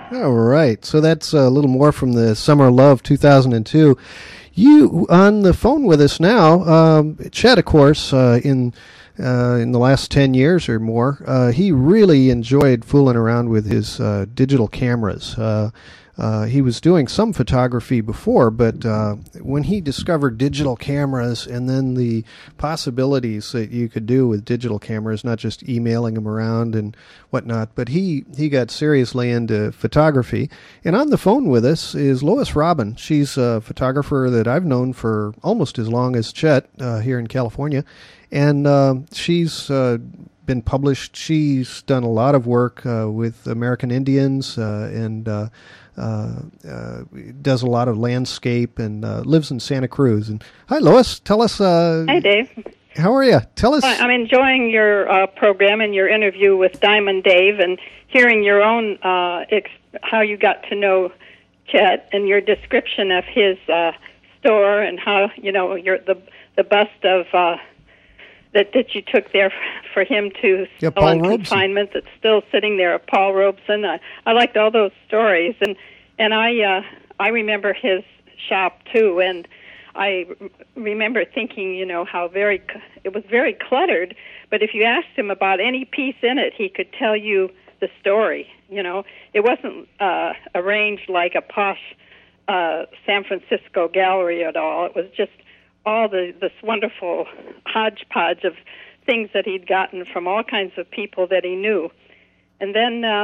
All right. So that's a little more from the Summer of Love two thousand two. You on the phone with us now, um, Chet, of course, uh, in uh, in the last ten years or more, uh, he really enjoyed fooling around with his uh, digital cameras. Uh, uh, he was doing some photography before, but uh, when he discovered digital cameras and then the possibilities that you could do with digital cameras, not just emailing them around and whatnot, but he, he got seriously into photography. And on the phone with us is Lois Robin. She's a photographer that I've known for almost as long as Chet uh, here in California. And uh, she's uh, been published. She's done a lot of work uh, with American Indians uh, and uh, uh, uh, does a lot of landscape and uh, lives in Santa Cruz. And hi, Lois. Tell us. Uh, Hi, Dave. How are you? Tell us. I'm enjoying your uh, program and your interview with Diamond Dave, and hearing your own uh, ex- how you got to know Chet and your description of his uh, store and how you know your the the bust of. Uh, That, that you took there for him to yeah, still in Paul confinement. That's still sitting there. Paul Robeson. I, I liked all those stories, and and I uh, I remember his shop too, and I remember thinking, you know, how very it was very cluttered. But if you asked him about any piece in it, he could tell you the story. You know, it wasn't uh, arranged like a posh uh, San Francisco gallery at all. It was just all the this wonderful hodgepodge of things that he'd gotten from all kinds of people that he knew. And then uh,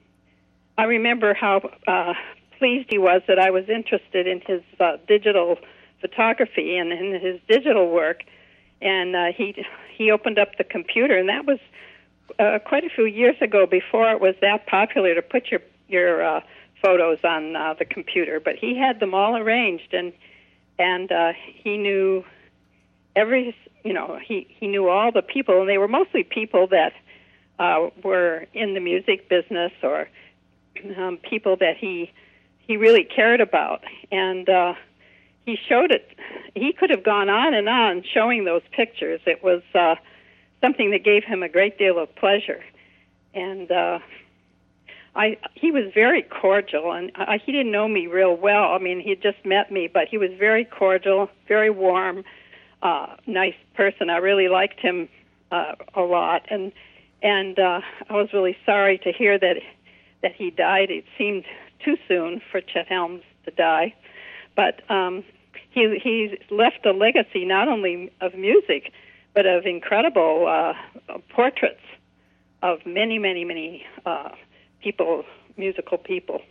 I remember how uh, pleased he was that I was interested in his uh, digital photography and in his digital work. And uh, he he opened up the computer, and that was uh, quite a few years ago, before it was that popular to put your your uh, photos on uh, the computer. But he had them all arranged, and and uh, he knew every, you know, he, he knew all the people, and they were mostly people that uh, were in the music business or um, people that he he really cared about. And uh, he showed it. He could have gone on and on showing those pictures. It was uh, something that gave him a great deal of pleasure. And uh, I he was very cordial, and I, he didn't know me real well. I mean, he had just met me, but he was very cordial, very warm, uh, nice person. I really liked him uh, a lot, and and uh, I was really sorry to hear that that he died. It seemed too soon for Chet Helms to die, but um, he he left a legacy not only of music, but of incredible uh, portraits of many, many, many. Uh, people, musical people.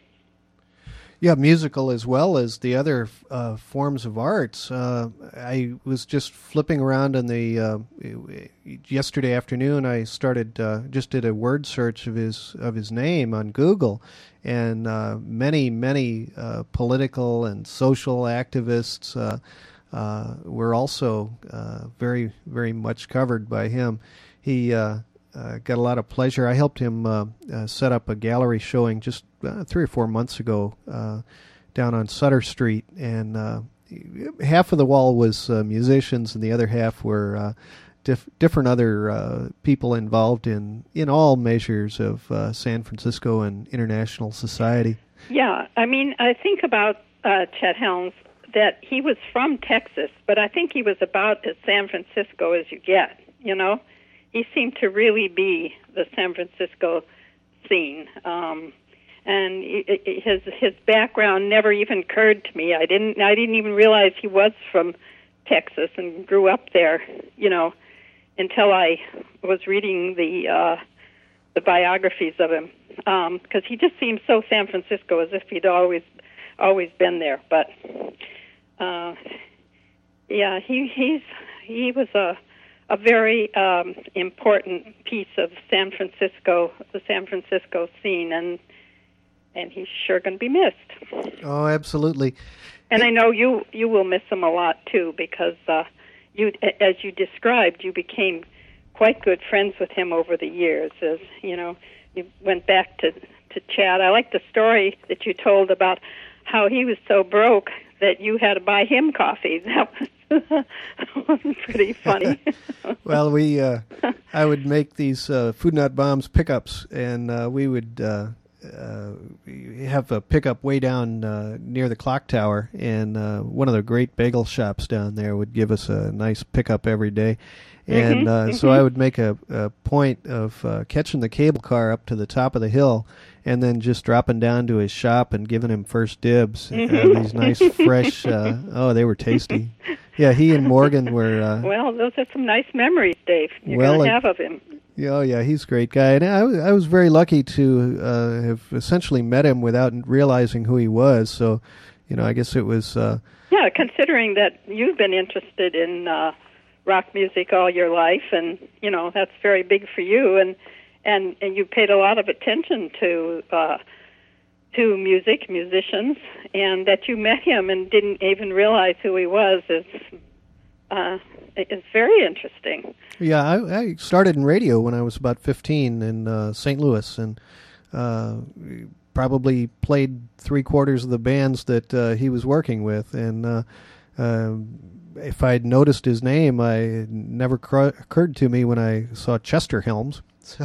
Yeah, musical as well as the other uh, forms of arts. Uh, I was just flipping around on the, uh, yesterday afternoon I started, uh, just did a word search of his of his name on Google, and uh, many, many uh, political and social activists uh, uh, were also uh, very, very much covered by him. He uh, Uh, got a lot of pleasure. I helped him uh, uh, set up a gallery showing just uh, three or four months ago uh, down on Sutter Street, and uh, half of the wall was uh, musicians, and the other half were uh, dif- different other uh, people involved in, in all measures of uh, San Francisco and international society. Yeah, I mean, I think about uh, Chet Helms, that he was from Texas, but I think he was about as San Francisco as you get, you know? He seemed to really be the San Francisco scene, um, and it, it, his his background never even occurred to me. I didn't I didn't even realize he was from Texas and grew up there, you know, until I was reading the uh, the biographies of him, because um, he just seemed so San Francisco, as if he'd always always been there. But uh, yeah, he he's he was a a very um, important piece of San Francisco, the San Francisco scene, and and he's sure going to be missed. Oh, absolutely. And I know you you will miss him a lot too, because uh, you, as you described, you became quite good friends with him over the years. As you know, you went back to to chat. I like the story that you told about how he was so broke that you had to buy him coffee. That was pretty funny. Well, we uh, I would make these uh, Food Not Bombs pickups, and uh, we would uh, uh, have a pickup way down uh, near the clock tower, and uh, one of the great bagel shops down there would give us a nice pickup every day. And Mm-hmm, uh, mm-hmm. so I would make a, a point of uh, catching the cable car up to the top of the hill and then just dropping down to his shop and giving him first dibs. Mm-hmm. Uh, these nice, fresh, uh, oh, they were tasty. Yeah, he and Morgan were... Uh, Well, those are some nice memories, Dave, you're Well, going to I- have of him. Yeah, oh, yeah, he's a great guy. And I, was- I was very lucky to uh, have essentially met him without realizing who he was. So, you know, I guess it was... Uh, Yeah, considering that you've been interested in uh, rock music all your life, and, you know, that's very big for you, and and, and you paid a lot of attention to uh, to music, musicians, and that you met him and didn't even realize who he was is, uh, is very interesting. yeah, I, I started in radio when I was about fifteen in uh, Saint Louis, and uh, probably played three quarters of the bands that uh, he was working with. And uh, uh, if I'd noticed his name, I it never cr- occurred to me when I saw Chester Helms. So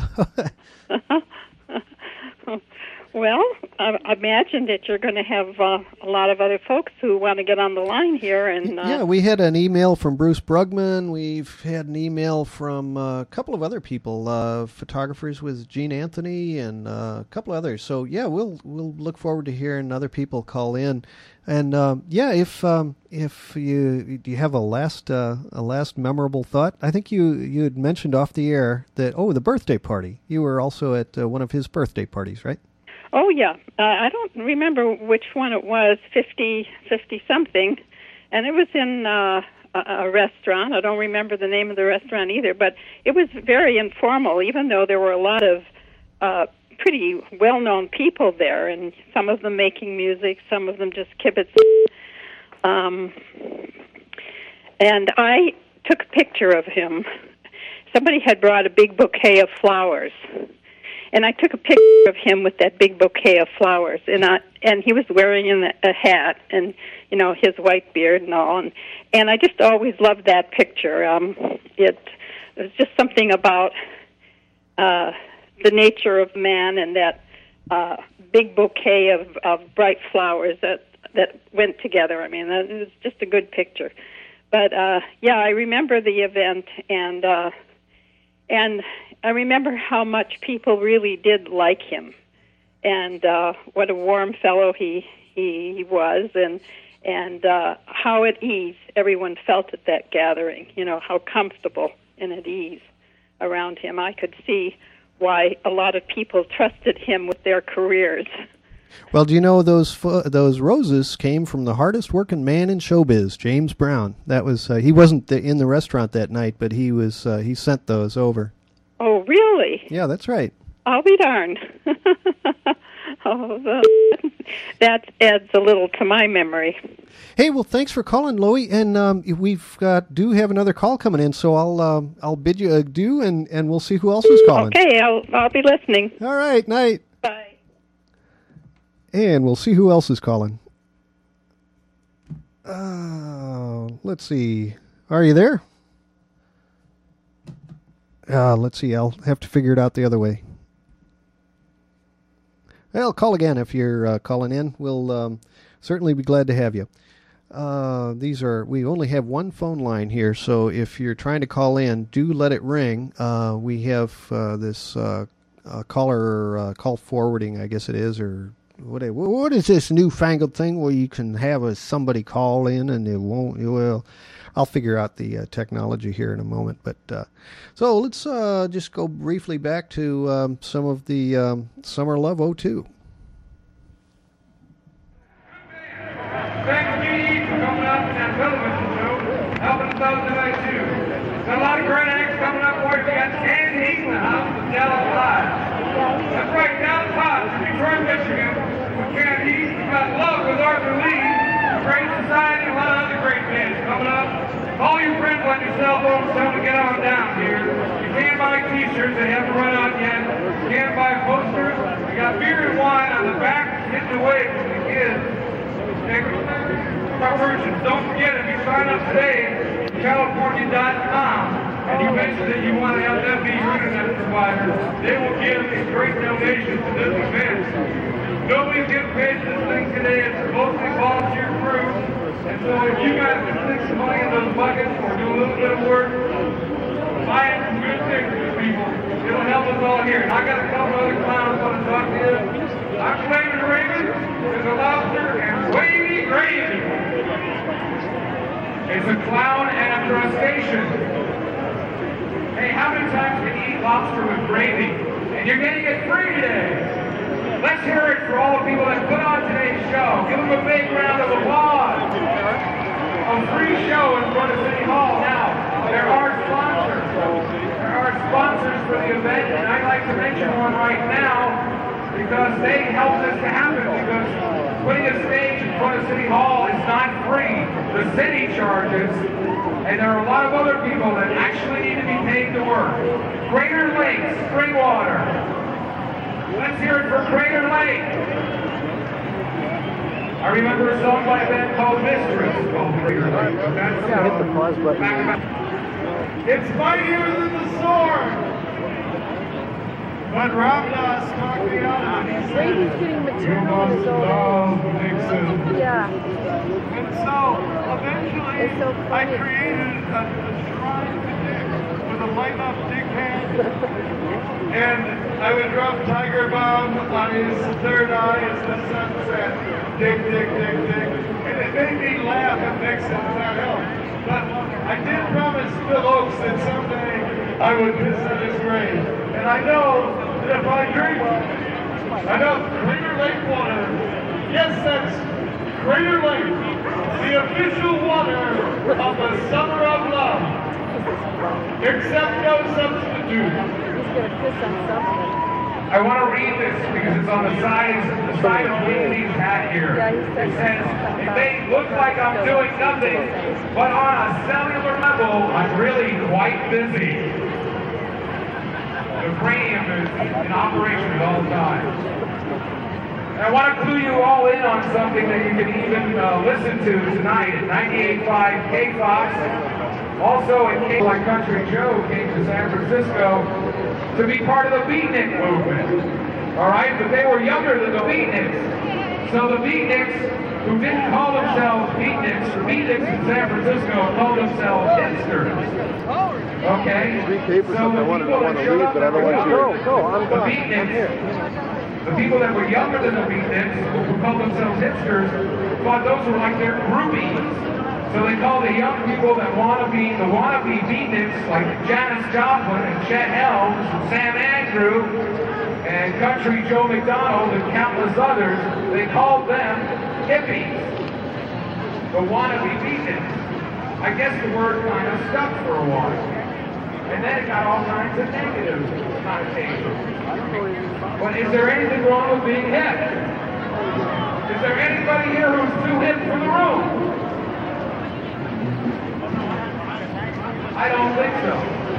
Well, I I imagine that you're going to have uh, a lot of other folks who want to get on the line here. And uh, yeah, we had an email from Bruce Brugman. We've had an email from uh, a couple of other people, uh, photographers with Gene Anthony and uh, a couple others. So yeah, we'll we'll look forward to hearing other people call in. And um, yeah, if um, if you do you have a last uh, a last memorable thought? I think you you had mentioned off the air that oh the birthday party. You were also at uh, one of his birthday parties, right? Oh, yeah. Uh, I don't remember which one it was, fifty, fifty-something, and it was in uh, a, a restaurant. I don't remember the name of the restaurant either, but it was very informal, even though there were a lot of uh, pretty well-known people there, and some of them making music, some of them just kibitzing. Um, and I took a picture of him. Somebody had brought a big bouquet of flowers. And I took a picture of him with that big bouquet of flowers, and I, and he was wearing a, a hat, and you know his white beard and all, and and I just always loved that picture. Um, it, it was just something about uh, the nature of man and that uh, big bouquet of, of bright flowers that that went together. I mean, it was just a good picture. But uh, yeah, I remember the event, and uh, and. I remember how much people really did like him, and uh, what a warm fellow he he, he was, and and uh, how at ease everyone felt at that gathering. You know, how comfortable and at ease around him. I could see why a lot of people trusted him with their careers. Well, do you know those fo- those roses came from the hardest working man in showbiz, James Brown. That was uh, he wasn't the, in the restaurant that night, but he was uh, he sent those over. Oh, really? Yeah, that's right. I'll be darned. Oh, well, that adds a little to my memory. Hey, well, thanks for calling, Loie, and um, we've got do have another call coming in, so I'll um, I'll bid you adieu, and, and we'll see who else is calling. Okay, I'll I'll be listening. All right, night. Bye. And we'll see who else is calling. Uh, let's see. Are you there? Uh, let's see. I'll have to figure it out the other way. Well, call again if you're uh, calling in. We'll um, certainly be glad to have you. Uh, these are we only have one phone line here, so if you're trying to call in, do let it ring. Uh, we have uh, this uh, uh, caller uh, call forwarding, I guess it is, or what? What is this newfangled thing where you can have a, somebody call in and it won't? Well, I'll figure out the uh, technology here in a moment. But uh, so let's uh, just go briefly back to um, some of the um, Summer Love oh two. Thank you for coming out to that television show, helping us out tonight too. Got a lot of great acts coming up for you. We got Dan Heath in the house with Dallas Live. That's right, Dallas Live from Detroit, Michigan. With Ken Heath, we got Love with Arthur Lee, Great Society, and a lot of other great bands coming up. Call your friends on your cell phone, tell them to get on down here. You can't buy T-shirts, they haven't run out yet. You can't buy posters. We got beer and wine on the back, hidden away from the kids. Versions. Don't forget, if you sign up today, California dot com, and you mention that you want to have them be your internet provider, they will give a great donation to this event. Nobody's getting paid for this thing today. It's mostly volunteer crew. And so if you guys can stick some money in those buckets or do a little bit of work, buy some good things for people. It'll help us all here. And I got a couple other clowns I want to talk to you. I'm Flavin Raven. There's a lobster and wavy gravy. It's a clown and a crustacean. Hey, how many times can you eat lobster with gravy? And you're getting it free today. Let's hear it for all the people that put on today's show. Give them a big round of applause. A free show in front of City Hall. Now, there are sponsors. There are sponsors for the event, and I'd like to mention one right now because they helped this to happen, because putting a stage in front of City Hall is not free. The city charges, and there are a lot of other people that actually need to be paid to work. Crater Lake Spring Water. Let's hear it for Crater Lake. I remember a song by a band called Mistress called Crater Lake. That's Yeah, hit the pause button. It's mightier than the sword. But Ramdas talked me out of it. He said, Brady's getting you maternal must with his own. love Nixon. Yeah. And so, eventually, It's so I funny. created a, a shrine to Dick with a light-up Dick hand. And I would drop Tiger Bomb on his third eye as the sun set. Dick, Dick, Dick, Dick. And it made me laugh at Nixon, and that helped. But I did promise Phil Oakes that someday I would visit his grave. And I know that if I drink enough Crater Lake water, yes, that's Crater Lake, the official water of the summer of love, except no substitute. He's going to piss on something. I want to read this because it's on the side, the side of Whitney's hat here. It says, it may look like I'm doing nothing, but on a cellular level, I'm really quite busy. The cranium is in operation at all times. And I want to clue you all in on something that you can even uh, listen to tonight at ninety-eight point five K Fox. Also at K like Country Joe came to San Francisco to be part of the Beatnik movement. All right, but they were younger than the Beatniks. So the Beatniks, who didn't call themselves Beatniks, the Beatniks in San Francisco called themselves hipsters. Okay? So the people that showed up that were younger, the Beatniks, the people that were younger than the Beatniks, who called themselves hipsters, thought those were like their groupies. So they call the young people that want to be the wannabe beatniks, like Janis Joplin and Chet Helms and Sam Andrew and Country Joe McDonald and countless others, they called them hippies. The wannabe beatniks. I guess the word kind of stuck for a while. And then it got all kinds of negative connotations. But is there anything wrong with being hip? Is there anybody here who's too hip for the room? I don't think so.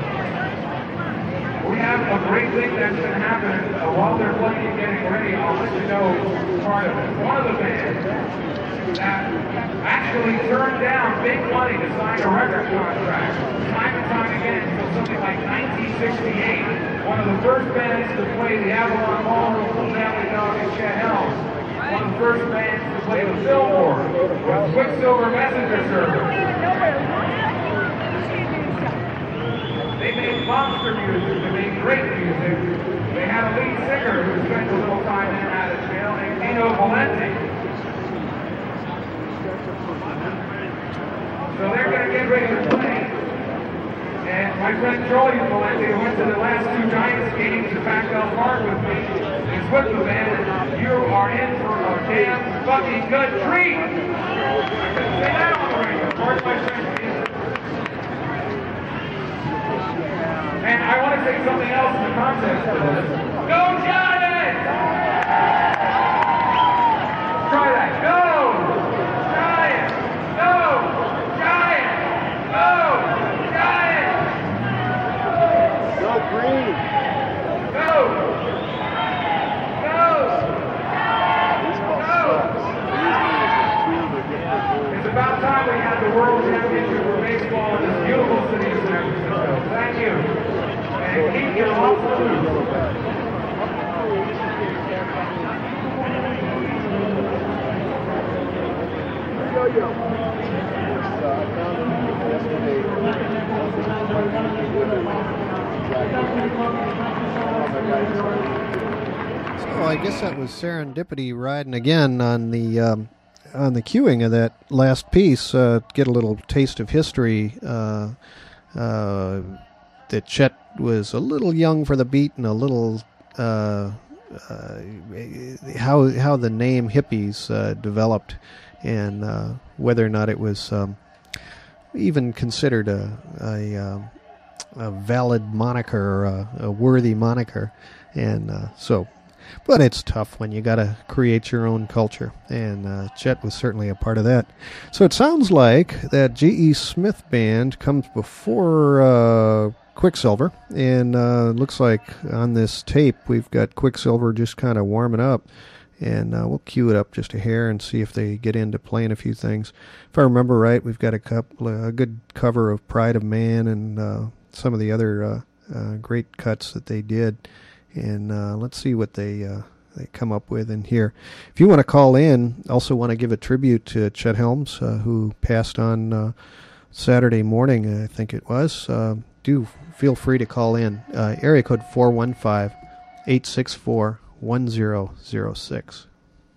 We have a great thing that's been happening uh, while they're playing and getting ready. I'll let you know part of it. One of the bands that actually turned down big money to sign a record contract time and time again until something like nineteen sixty-eight. One of the first bands to play the Avalon Hall with Family Dog and Chet Helms. One of the first bands to play the Fillmore with Quicksilver Messenger Service. They made monster music, they made great music. They had a lead singer who spent a little time in and out of jail named Dino Valenti. So they're going to get ready to play. And my friend Joey Valenti, who went to the last two Giants games at Pac-Bell Park with me, is with the band, and you are in for a damn fucking good treat. I couldn't say that on the radio. Pardon my French. And I want to say something else in the context of this. Go Giants! Try that. Go! Giants! Go! Giants! Go! Giants! Go green! Go! Go! Go! It's about time we had the World Championship for baseball in this beautiful city of San Francisco. Thank you. And keep your awesome. Oh, I guess that was serendipity riding again on the um, on the cueing of that last piece. Uh, get a little taste of history. Uh, uh, that Chet was a little young for the beat and a little uh, uh, how how the name hippies uh, developed, and uh, whether or not it was um, even considered a a, um, a valid moniker, or a, a worthy moniker, and uh, so. But it's tough when you got to create your own culture, and uh, Chet was certainly a part of that. So it sounds like that J E. Smith Band comes before uh, Quicksilver, and uh, looks like on this tape we've got Quicksilver just kind of warming up, and uh, we'll cue it up just a hair and see if they get into playing a few things. If I remember right, we've got a couple, a good cover of Pride of Man and uh, some of the other uh, uh, great cuts that they did. And uh, let's see what they uh, they come up with in here. If you want to call in, also want to give a tribute to Chet Helms, uh, who passed on uh, Saturday morning, I think it was. Uh, do feel free to call in. Uh, area code four one five, eight six four, one zero zero six.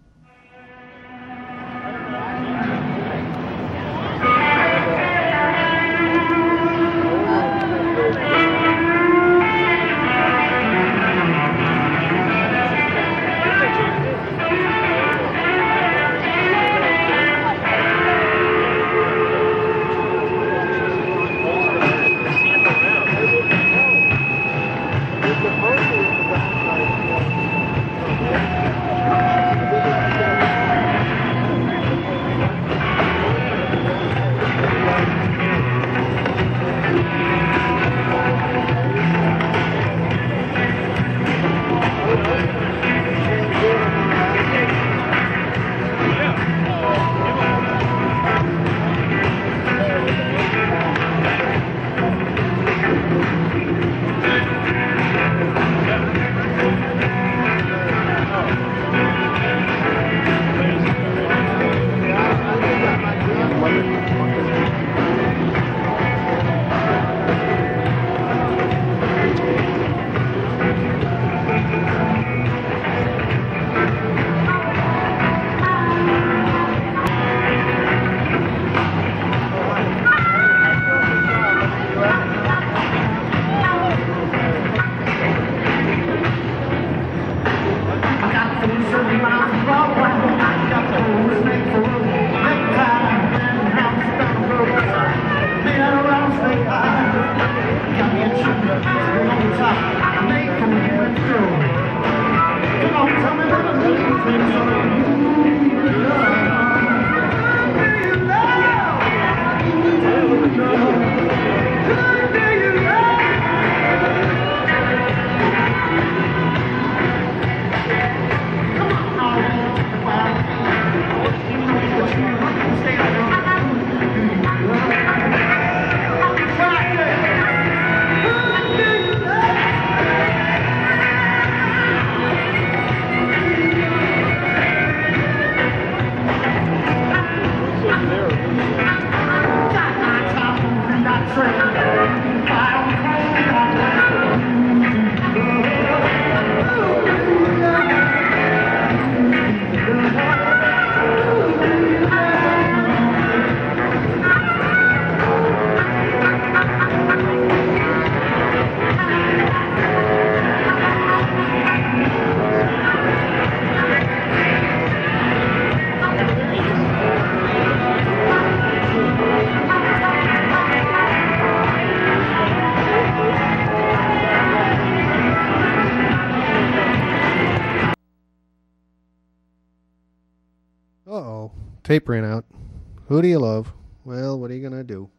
Tape ran out. Who do you love? Well, what are you going to do?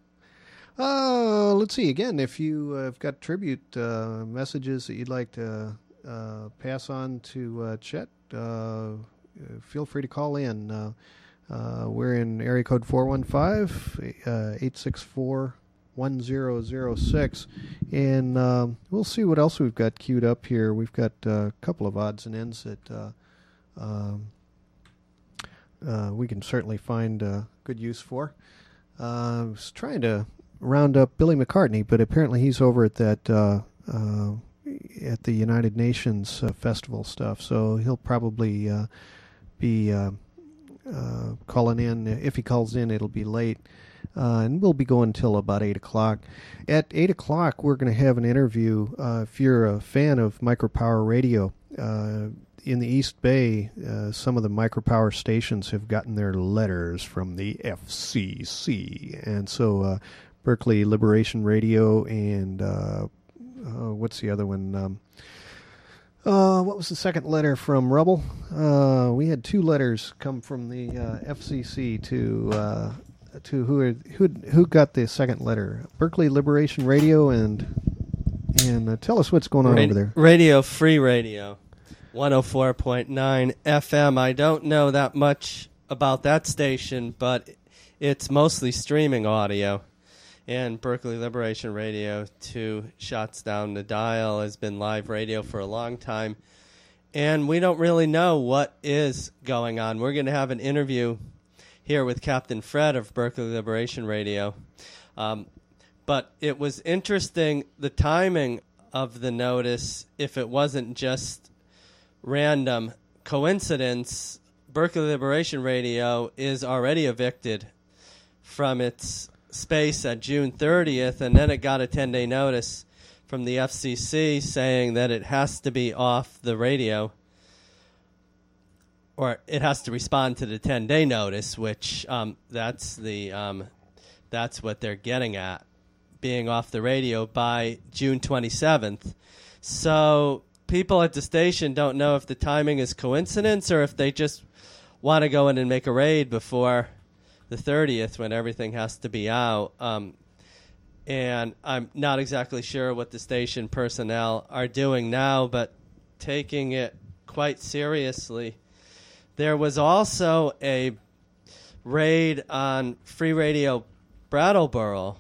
Uh, let's see. Again, if you uh, have got tribute uh, messages that you'd like to uh, pass on to uh, Chet, uh, feel free to call in. Uh, uh, we're in area code four one five, eight six four, one zero zero six. And uh, we'll see what else we've got queued up here. We've got uh, a couple of odds and ends that... Uh, um, Uh, we can certainly find uh, good use for. Uh, I was trying to round up Billy McCartney, but apparently he's over at that uh, uh, at the United Nations uh, festival stuff. So he'll probably uh, be uh, uh, calling in. If he calls in, it'll be late. Uh, and we'll be going till about eight o'clock. At eight o'clock, we're going to have an interview. Uh, if you're a fan of micropower radio, uh, in the East Bay, uh, some of the micropower stations have gotten their letters from the F C C. And so uh, Berkeley Liberation Radio and uh, uh, what's the other one? Um, uh, what was the second letter from Rubble? Uh, we had two letters come from the uh, F C C to uh, to who are, who who got the second letter? Berkeley Liberation Radio and and uh, tell us what's going on Radio, over there. Radio Free Radio. one oh four point nine F M. I don't know that much about that station, but it's mostly streaming audio. And Berkeley Liberation Radio, two shots down the dial, has been live radio for a long time. And we don't really know what is going on. We're going to have an interview here with Captain Fred of Berkeley Liberation Radio. Um, but it was interesting, the timing of the notice, if it wasn't just random coincidence. Berkeley Liberation Radio is already evicted from its space at June thirtieth, and then it got a ten-day notice from the F C C saying that it has to be off the radio, or it has to respond to the ten-day notice, which um, that's the um, that's what they're getting at, being off the radio by June twenty-seventh. So people at the station don't know if the timing is coincidence or if they just want to go in and make a raid before the thirtieth when everything has to be out. Um, and I'm not exactly sure what the station personnel are doing now, but taking it quite seriously. There was also a raid on Free Radio Brattleboro,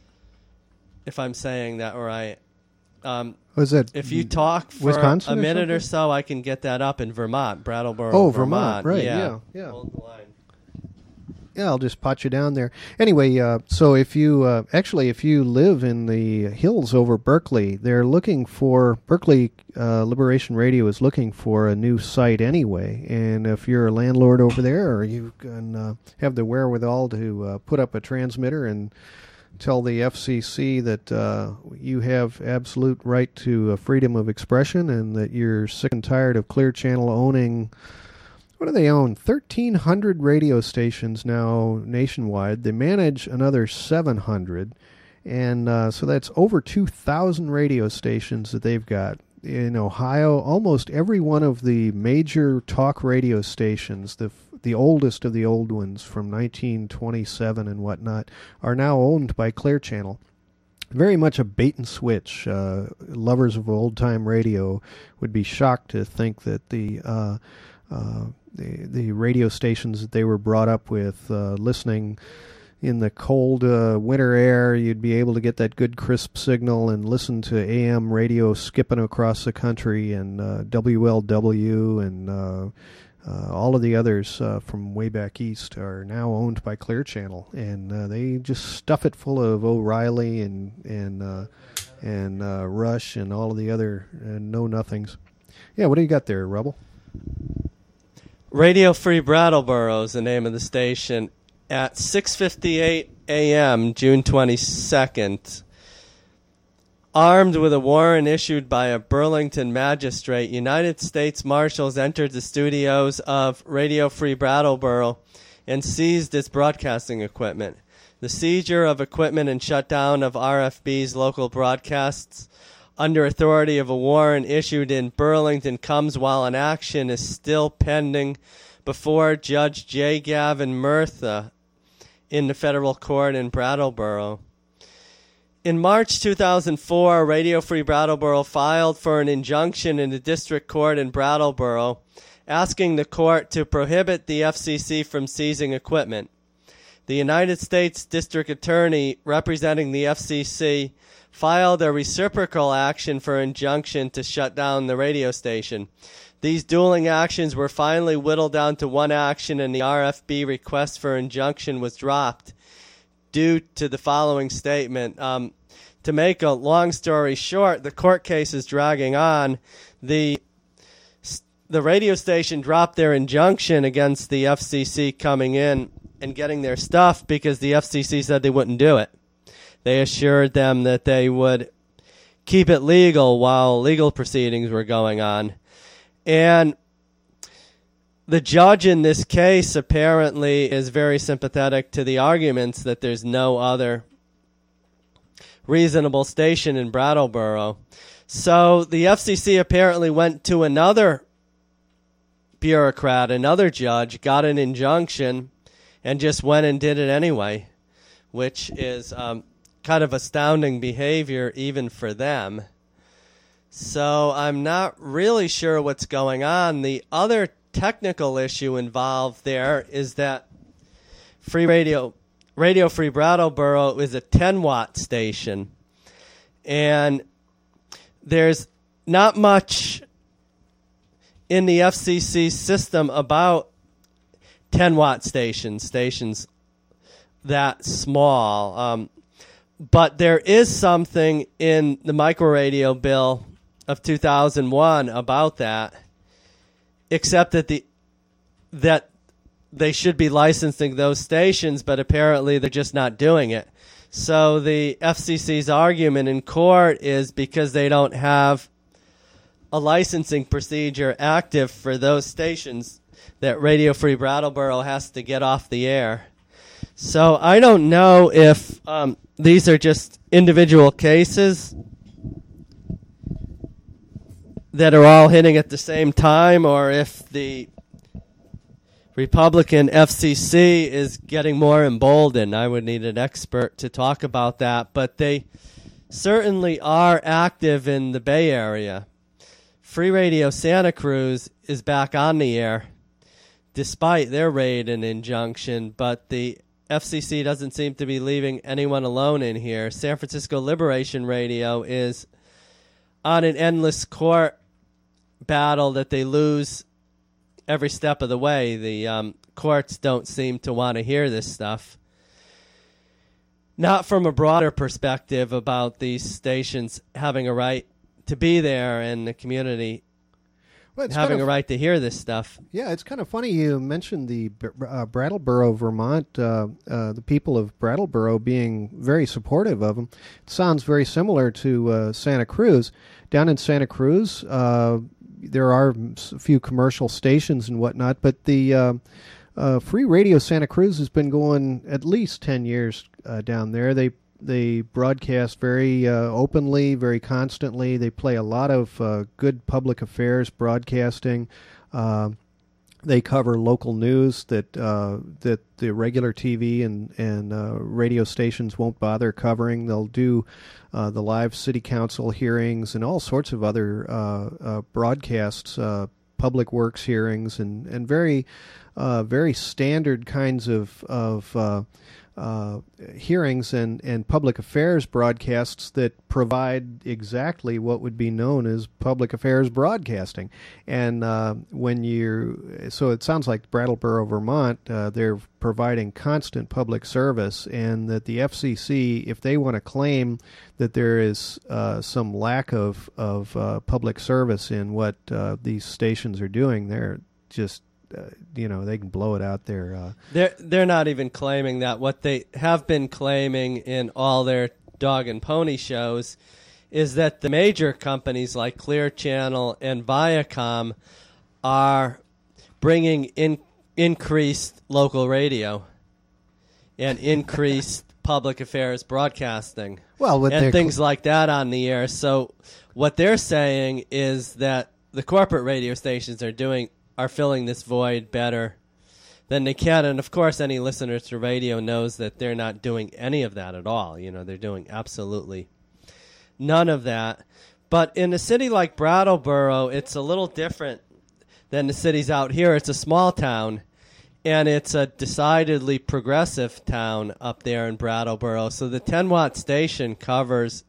if I'm saying that right. Um, Was that if you talk for Wisconsin a or minute or something? so, I can get that up in Vermont, Brattleboro, Oh, Vermont. Vermont, right, Yeah, yeah, yeah. Hold the line. Yeah, I'll just pot you down there. Anyway, uh, so if you uh, actually, if you live in the hills over Berkeley, they're looking for Berkeley uh, Liberation Radio is looking for a new site anyway. And if you're a landlord over there, or you can uh, have the wherewithal to uh, put up a transmitter and tell the F C C that uh, you have absolute right to uh, freedom of expression, and that you're sick and tired of Clear Channel owning. What do they own? thirteen hundred radio stations now nationwide. They manage another seven hundred. And uh, so that's over two thousand radio stations that they've got. In Ohio, almost every one of the major talk radio stations, the the oldest of the old ones from nineteen twenty-seven and whatnot, are now owned by Clear Channel. Very much a bait and switch. Uh, lovers of old-time radio would be shocked to think that the... Uh, uh, The, the radio stations that they were brought up with, uh, listening in the cold uh, winter air, you'd be able to get that good crisp signal and listen to A M radio skipping across the country, and uh, W L W and uh, uh, all of the others uh, from way back east are now owned by Clear Channel, and uh, they just stuff it full of O'Reilly and and uh, and uh, Rush and all of the other uh, know-nothings. Yeah, what do you got there, Rebel? Radio Free Brattleboro is the name of the station. At six fifty-eight a.m., June twenty-second, armed with a warrant issued by a Burlington magistrate, United States Marshals entered the studios of Radio Free Brattleboro and seized its broadcasting equipment. The seizure of equipment and shutdown of R F B's local broadcasts under authority of a warrant issued in Burlington comes while an action is still pending before Judge J. Gavin Murtha in the federal court in Brattleboro. In March two thousand four, Radio Free Brattleboro filed for an injunction in the district court in Brattleboro, asking the court to prohibit the F C C from seizing equipment. The United States District Attorney representing the F C C filed a reciprocal action for injunction to shut down the radio station. These dueling actions were finally whittled down to one action, and the R F B request for injunction was dropped due to the following statement. Um, to make a long story short, the court case is dragging on. The the radio station dropped their injunction against the F C C coming in and getting their stuff because the F C C said they wouldn't do it. They assured them that they would keep it legal while legal proceedings were going on. And the judge in this case apparently is very sympathetic to the arguments that there's no other reasonable station in Brattleboro. So the F C C apparently went to another bureaucrat, another judge, got an injunction, and just went and did it anyway, which is um, kind of astounding behavior even for them. So I'm not really sure what's going on. The other technical issue involved there is that Free Radio, Radio Free Brattleboro is a ten watt station, and there's not much in the F C C system about ten watt stations, stations that small. Um, but there is something in the microradio bill of two thousand one about that, except that the that they should be licensing those stations, but apparently they're just not doing it. So the F C C's argument in court is because they don't have a licensing procedure active for those stations that Radio Free Brattleboro has to get off the air. So I don't know if um, these are just individual cases that are all hitting at the same time, or if the Republican F C C is getting more emboldened. I would need an expert to talk about that, but they certainly are active in the Bay Area. Free Radio Santa Cruz is back on the air despite their raid and injunction, but the F C C doesn't seem to be leaving anyone alone in here. San Francisco Liberation Radio is on an endless court battle that they lose every step of the way. The um, courts don't seem to want to hear this stuff. Not from a broader perspective about these stations having a right to be there and the community well, having kind of, a right to hear this stuff. Yeah, it's kind of funny you mentioned the uh, Brattleboro, Vermont, uh, uh, the people of Brattleboro being very supportive of them. It sounds very similar to uh, Santa Cruz. Down in Santa Cruz, uh, there are a few commercial stations and whatnot, but the uh, uh, Free Radio Santa Cruz has been going at least ten years uh, down there. They They broadcast very uh, openly, very constantly. They play a lot of uh, good public affairs broadcasting. Uh, they cover local news that uh, that the regular T V and and uh, radio stations won't bother covering. They'll do uh, the live city council hearings and all sorts of other uh, uh, broadcasts, uh, public works hearings, and and very uh, very standard kinds of of. Uh, Uh, hearings and, and public affairs broadcasts that provide exactly what would be known as public affairs broadcasting. And uh, when you, so it sounds like Brattleboro, Vermont, uh, they're providing constant public service, and that the F C C, if they want to claim that there is uh, some lack of, of uh, public service in what uh, these stations are doing, they're just Uh, you know, they can blow it out there. Uh. They're they're not even claiming that. What they have been claiming in all their dog and pony shows is that the major companies like Clear Channel and Viacom are bringing in increased local radio and increased public affairs broadcasting, well, with and things like that on the air. So what they're saying is that the corporate radio stations are doing. are filling this void better than they can. And, of course, any listener to radio knows that they're not doing any of that at all. You know, they're doing absolutely none of that. But in a city like Brattleboro, it's a little different than the cities out here. It's a small town, and it's a decidedly progressive town up there in Brattleboro. So the ten watt station covers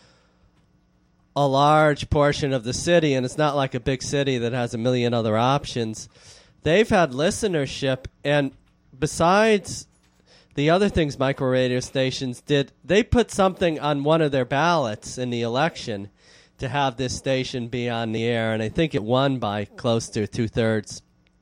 a large portion of the city, and it's not like a big city that has a million other options. They've had listenership, and besides the other things micro radio stations did, they put something on one of their ballots in the election to have this station be on the air, and I think it won by close to two-thirds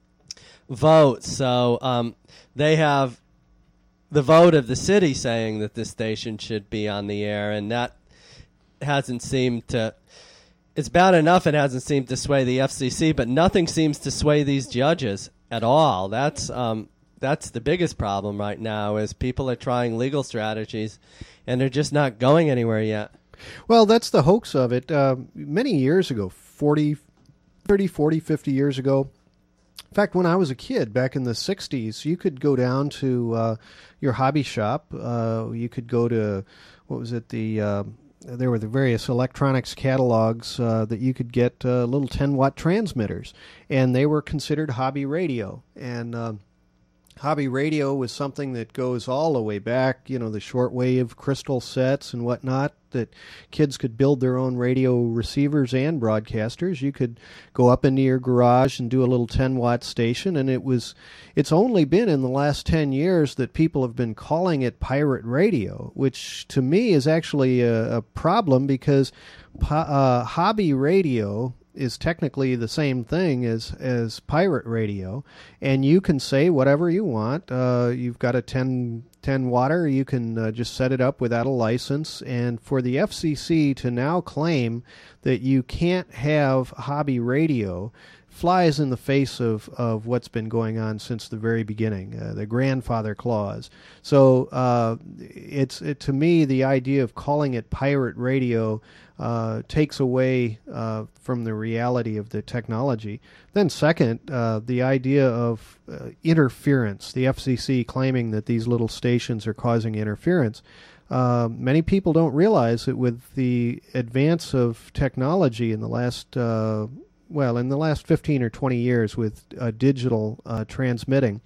vote. So um, they have the vote of the city saying that this station should be on the air, and that hasn't seemed to... It's bad enough it hasn't seemed to sway the F C C, but nothing seems to sway these judges at all. That's um, that's the biggest problem right now, is people are trying legal strategies, and they're just not going anywhere yet. Well, that's the hoax of it. Uh, many years ago, forty, thirty, forty, fifty years ago, in fact, when I was a kid, back in the sixties, you could go down to uh, your hobby shop. Uh, you could go to, what was it, the... Uh, there were the various electronics catalogs uh, that you could get uh, little ten-watt transmitters, and they were considered hobby radio. And uh, hobby radio was something that goes all the way back, you know, the shortwave crystal sets and whatnot, that kids could build their own radio receivers and broadcasters. You could go up into your garage and do a little ten-watt station, and it was, it's only been in the last ten years that people have been calling it pirate radio, which to me is actually a, a problem, because uh, hobby radio is technically the same thing as as pirate radio, and you can say whatever you want. Uh, you've got a ten, ten watter, you can uh, just set it up without a license, and for the F C C to now claim that you can't have hobby radio flies in the face of, of what's been going on since the very beginning, uh, the grandfather clause. So uh, it's it, to me, the idea of calling it pirate radio uh, takes away uh, from the reality of the technology. Then second, uh, the idea of uh, interference, the F C C claiming that these little stations are causing interference. Uh, many people don't realize that with the advance of technology in the last uh, well, in the last fifteen or twenty years with uh, digital uh, transmitting,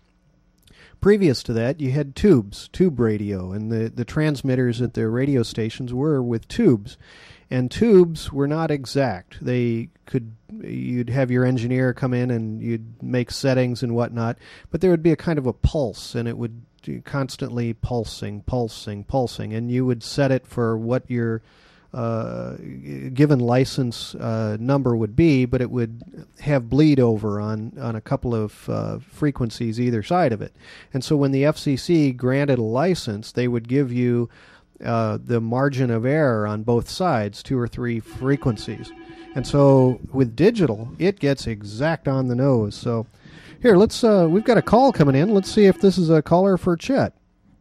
previous to that, you had tubes, tube radio, and the, the transmitters at the radio stations were with tubes. And tubes were not exact. They could, you'd have your engineer come in and you'd make settings and whatnot, but there would be a kind of a pulse, and it would constantly pulsing, pulsing, pulsing, and you would set it for what your uh, given license uh, number would be, but it would have bleed over on, on a couple of uh, frequencies either side of it. And so when the F C C granted a license, they would give you uh, the margin of error on both sides, two or three frequencies. And so with digital, it gets exact on the nose. So here, let's. Uh, we've got a call coming in. Let's see if this is a caller for Chet.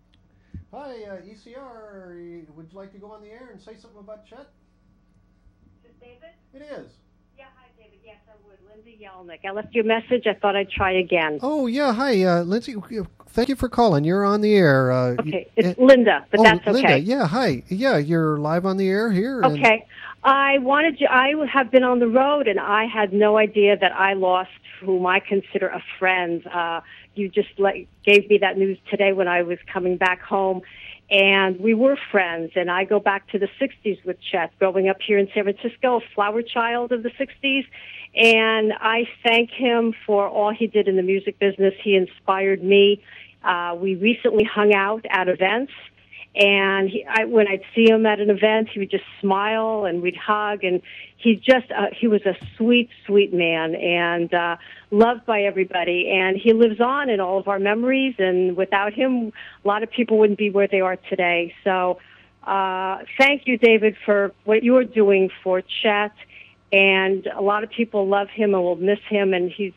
Hi, uh, E C R. Would you like to go on the air and say something about Chet? Is this David? It is. Yeah, hi, David. Yes, I would. Lindsay Yelnick. I left you a message. I thought I'd try again. Oh, yeah. Hi, uh, Lindsay. Thank you for calling. You're on the air. Uh, okay. It's uh, Linda, but oh, that's okay. Linda. Yeah, hi. Yeah, you're live on the air here. And okay. I wanted you, I have been on the road, and I had no idea that I lost whom I consider a friend. Uh, you just let, gave me that news today when I was coming back home, and we were friends. And I go back to the sixties with Chet, growing up here in San Francisco, a flower child of the sixties. And I thank him for all he did in the music business. He inspired me. Uh, we recently hung out at events. And he, I, when I'd see him at an event, he would just smile and we'd hug. And he just, uh, he was a sweet, sweet man and uh, loved by everybody. And he lives on in all of our memories. And without him, a lot of people wouldn't be where they are today. So uh, thank you, David, for what you're doing for Chet. And a lot of people love him and will miss him. And he's...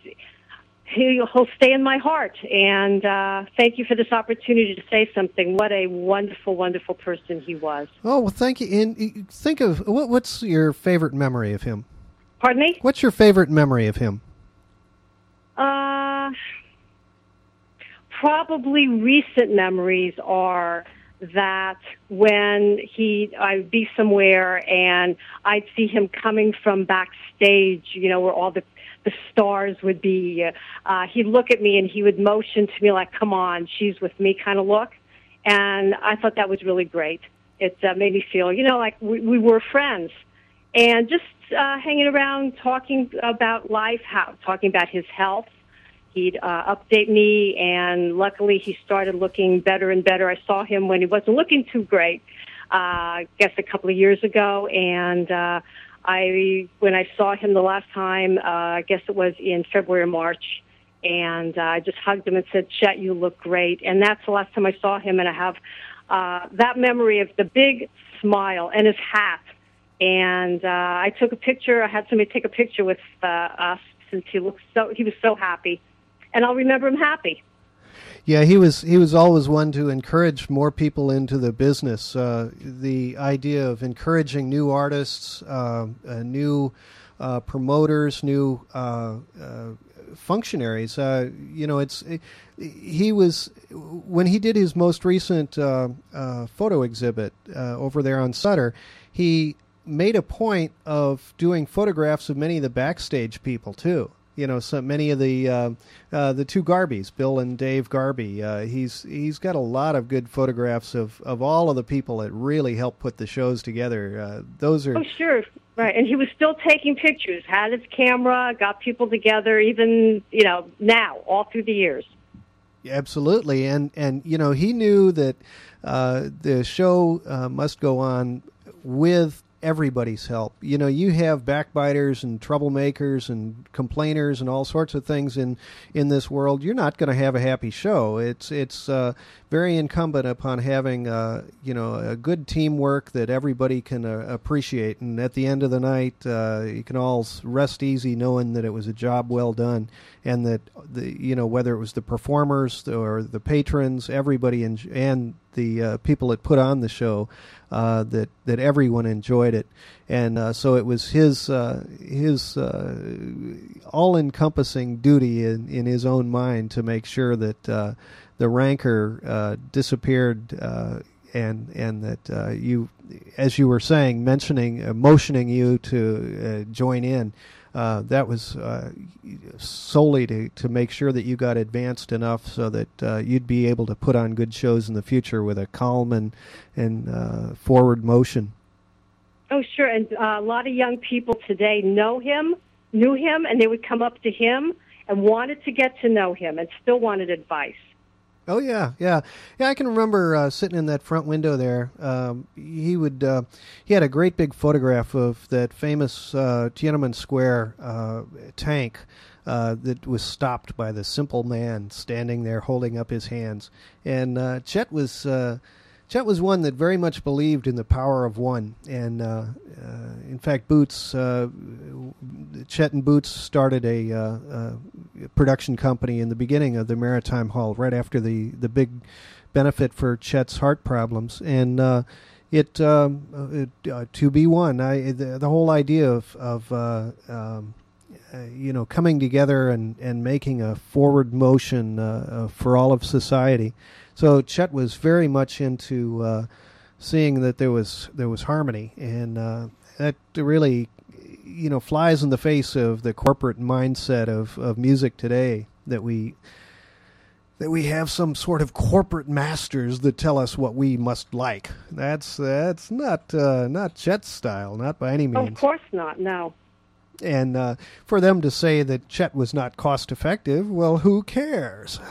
He'll stay in my heart, and uh, thank you for this opportunity to say something. What a wonderful, wonderful person he was. Oh, well, thank you. And think of, what, what's your favorite memory of him? Pardon me? What's your favorite memory of him? Uh, probably recent memories are that when he, I'd be somewhere and I'd see him coming from backstage, you know, where all the the stars would be, uh, he'd look at me and he would motion to me like, come on, she's with me kind of look. And I thought that was really great. It uh, made me feel, you know, like we, we were friends. And just uh, hanging around talking about life, how, talking about his health. He'd uh, update me, and luckily he started looking better and better. I saw him when he wasn't looking too great, uh, I guess a couple of years ago, and uh, I when I saw him the last time, uh, I guess it was in February or March, and uh, I just hugged him and said, Chet, you look great. And that's the last time I saw him, and I have uh, that memory of the big smile and his hat. And uh, I took a picture. I had somebody take a picture with uh, us since he looked so he was so happy, and I'll remember him happy. Yeah, he was he was always one to encourage more people into the business. Uh, the idea of encouraging new artists, uh, uh, new uh, promoters, new uh, uh, functionaries. Uh, you know, it's it, he was when he did his most recent uh, uh, photo exhibit uh, over there on Sutter. He made a point of doing photographs of many of the backstage people too. You know, so many of the uh, uh, the two Garbys, Bill and Dave Garby. Uh, he's he's got a lot of good photographs of, of all of the people that really helped put the shows together. Uh, those are oh sure, right. And he was still taking pictures, had his camera, got people together. Even you know now, all through the years. Absolutely, and and you know he knew that uh, the show uh, must go on with everybody's help. You know, you have backbiters and troublemakers and complainers and all sorts of things in, in this world. You're not going to have a happy show. It's it's uh, very incumbent upon having uh, you know a good teamwork that everybody can uh, appreciate. And at the end of the night, uh, you can all rest easy knowing that it was a job well done, and that the you know whether it was the performers or the patrons, everybody in, and the uh, people that put on the show. Uh, that that everyone enjoyed it, and uh, so it was his uh, his uh, all-encompassing duty in, in his own mind to make sure that uh, the rancor uh, disappeared, uh, and and that uh, you, as you were saying, mentioning, uh, motioning you to uh, join in. Uh, that was uh, solely to, to make sure that you got advanced enough so that uh, you'd be able to put on good shows in the future with a calm and, and uh, forward motion. Oh, sure. And uh, a lot of young people today know him, knew him, and they would come up to him and wanted to get to know him and still wanted advice. Oh, yeah, yeah. Yeah, I can remember uh, sitting in that front window there. Um, he would. Uh, he had a great big photograph of that famous uh, Tiananmen Square uh, tank uh, that was stopped by the simple man standing there holding up his hands. And uh, Chet was... Uh, Chet was one that very much believed in the power of one, and uh, uh, in fact, Boots, uh, Chet and Boots started a, uh, a production company in the beginning of the Maritime Hall, right after the, the big benefit for Chet's heart problems, and uh, it, um, it uh, to be one. I the, the whole idea of of uh, um, uh, you know coming together and, and making a forward motion uh, uh, for all of society. So Chet was very much into uh, seeing that there was there was harmony, and uh, that really, you know, flies in the face of the corporate mindset of, of music today. That we that we have some sort of corporate masters that tell us what we must like. That's that's not uh, not Chet's style, not by any means. Of course not. No. And uh, for them to say that Chet was not cost effective, well, who cares?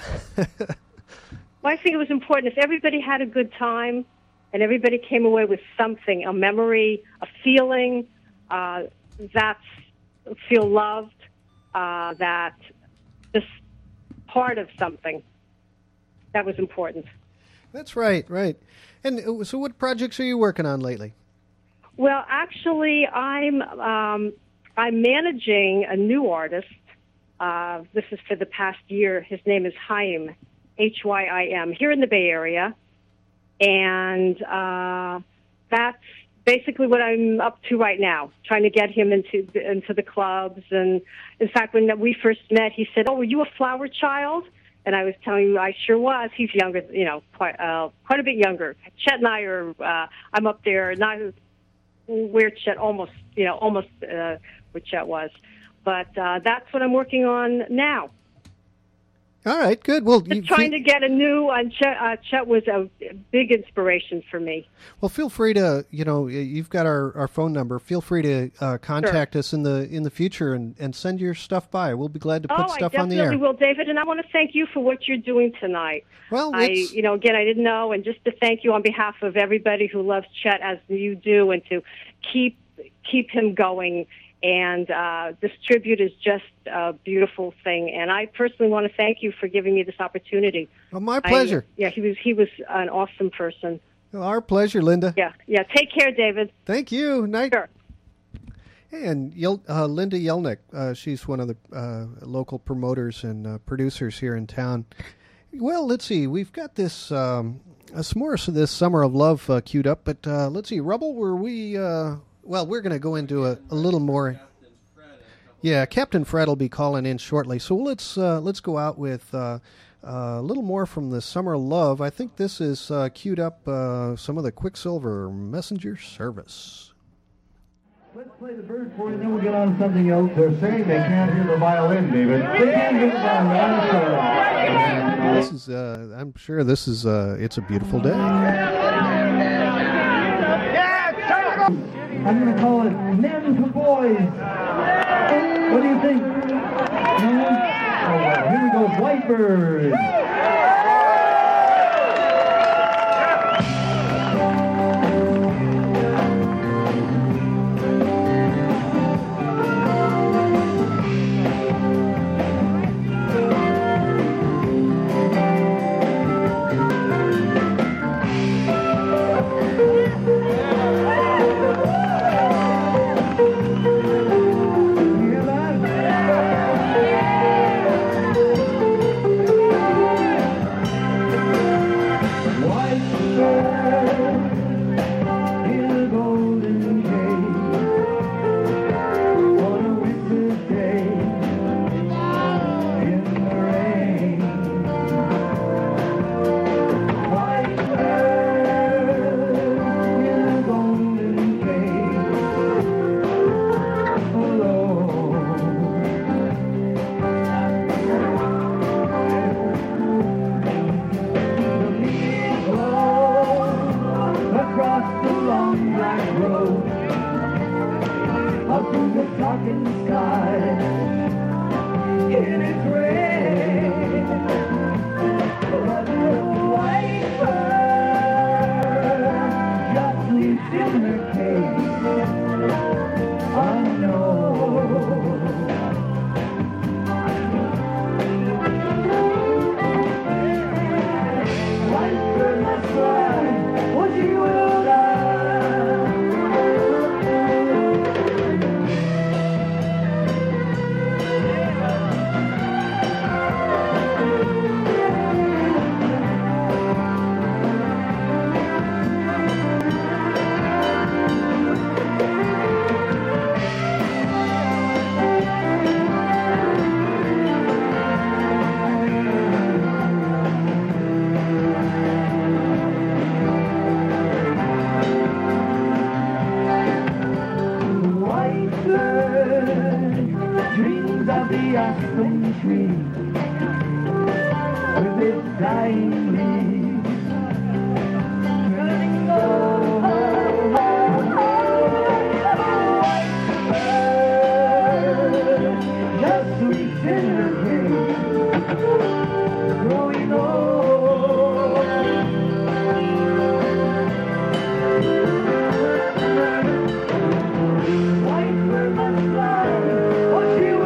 Well, I think it was important if everybody had a good time and everybody came away with something, a memory, a feeling, uh, that's feel loved, uh, that just part of something. That was important. That's right, right. And so what projects are you working on lately? Well, actually, I'm um, I'm managing a new artist. Uh, this is for the past year. His name is Haim. H Y I M, here in the Bay Area, and uh, that's basically what I'm up to right now, trying to get him into into the clubs. And in fact, when we first met, he said, "Oh, were you a flower child?" And I was telling him I sure was. He's younger, you know, quite uh, quite a bit younger. Chet and I are, uh, I'm up there, not where Chet almost, you know, almost uh, where Chet was, but uh, that's what I'm working on now. All right, good. Well, Just you trying feel, to get a new one. Chet, uh, Chet was a big inspiration for me. well, feel free to, you know, you've got our, our phone number. Feel free to uh, contact Sure. us in the in the future and, and send your stuff by. We'll be glad to put Oh, stuff I on the air. definitely will, David. And I want to thank you for what you're doing tonight. Well, I, it's- you know, again, I didn't know, and just to thank you on behalf of everybody who loves Chet as you do, and to keep keep him going. And uh, this tribute is just a beautiful thing. And I personally want to thank you for giving me this opportunity. Well, my pleasure. I, yeah, he was he was an awesome person. Well, our pleasure, Linda. Yeah, yeah. Take care, David. Thank you. Night. Sure. And Yel- uh, Linda Yelnick, uh, she's one of the uh, local promoters and uh, producers here in town. Well, let's see. We've got this um, uh, some more of this Summer of Love uh, queued up, but uh, let's see. Rubble, were we? Uh, well, we're going to go into a, a little more. Yeah, Captain Fred will be calling in shortly, so let's uh, let's go out with uh, uh, a little more from the Summer of Love. I think this is uh, queued up uh, some of the Quicksilver Messenger Service. Let's play the bird for you, and then we'll get on to something else. They're saying they can't hear the violin, David. They can't hear the violin. This is, uh, I'm sure this is, uh, it's a beautiful day. I'm going to call it Men to Boys. What do you think? No? Oh, well, here we go. Whitebird.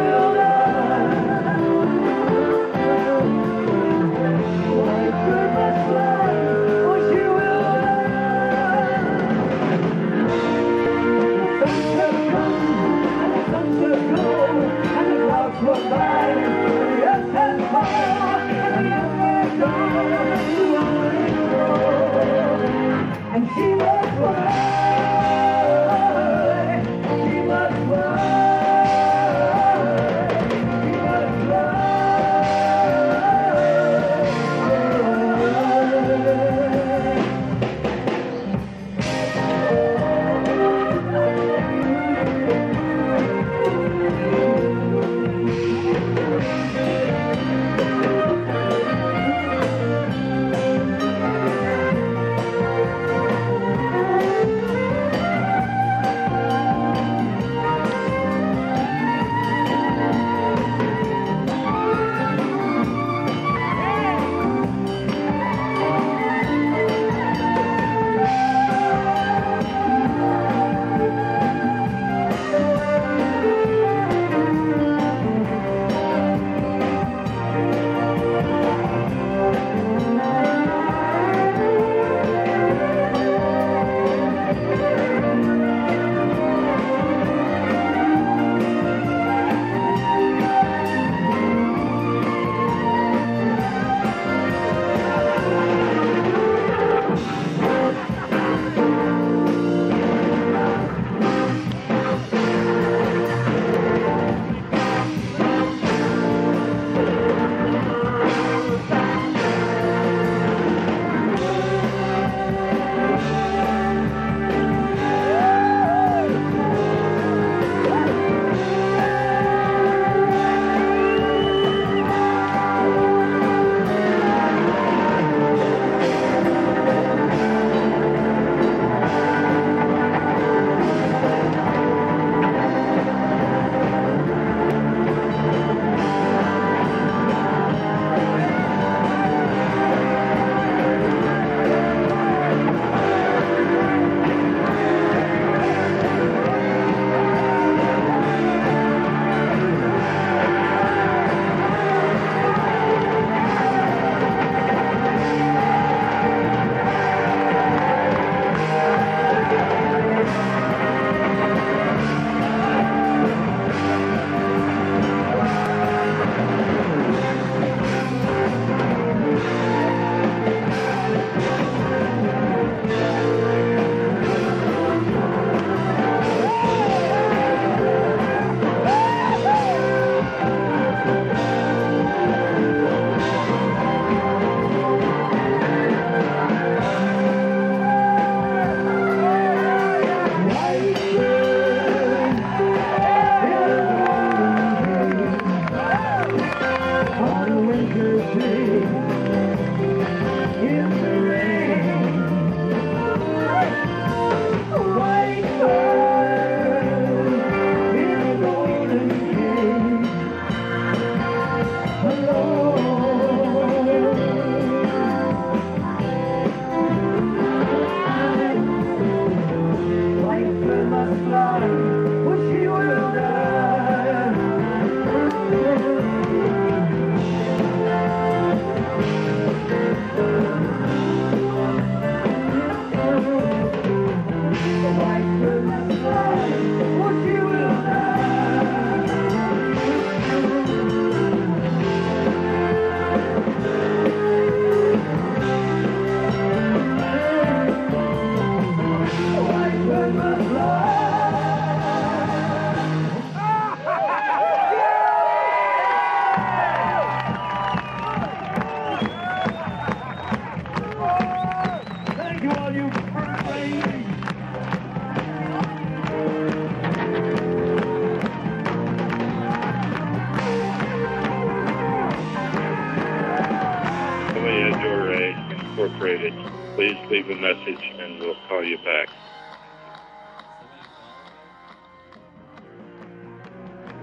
White bird Incorporated. Please leave a message and we'll call you back.